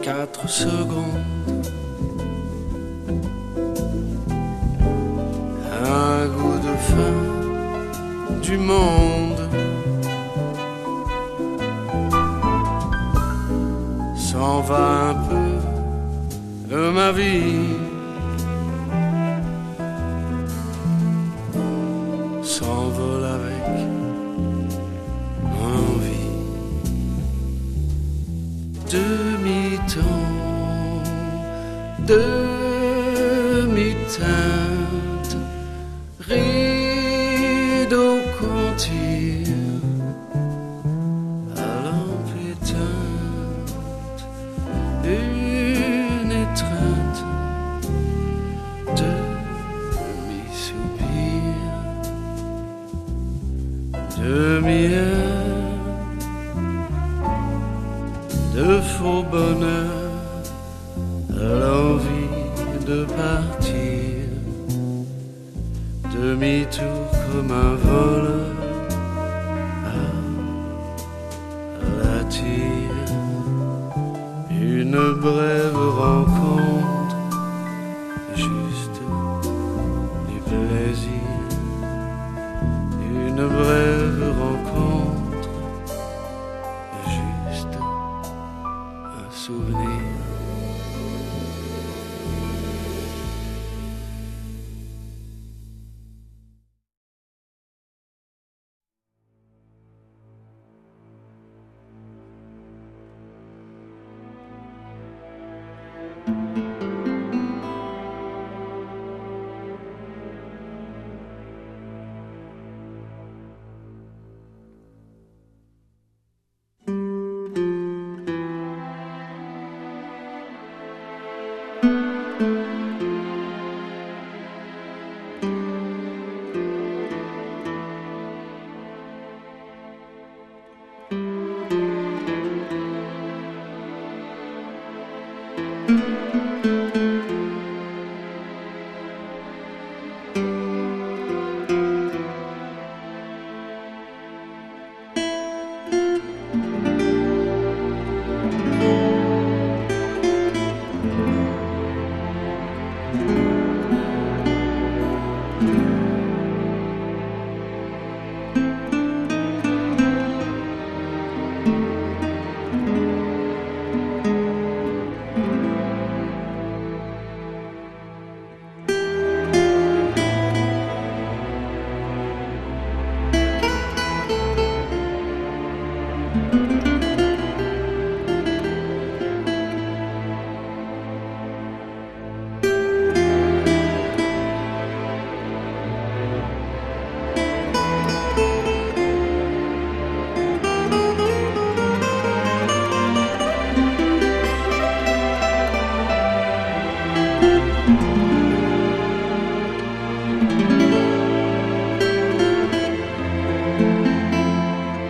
Speaker 1: 4 secondes. Un goût de fin du monde s'en va un peu de ma vie, s'envole avec mon envie. Demi-temps, demi-teinte, rideau qu'on tire à lampe éteinte, une étreinte, demi-soupir, demi-heure de faux bonheur, l'envie de partir, demi-tour comme un voleur à la tire, une brève rencontre, juste du plaisir, une brève rencontre, juste un souvenir.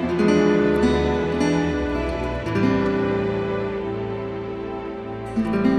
Speaker 8: Thank you.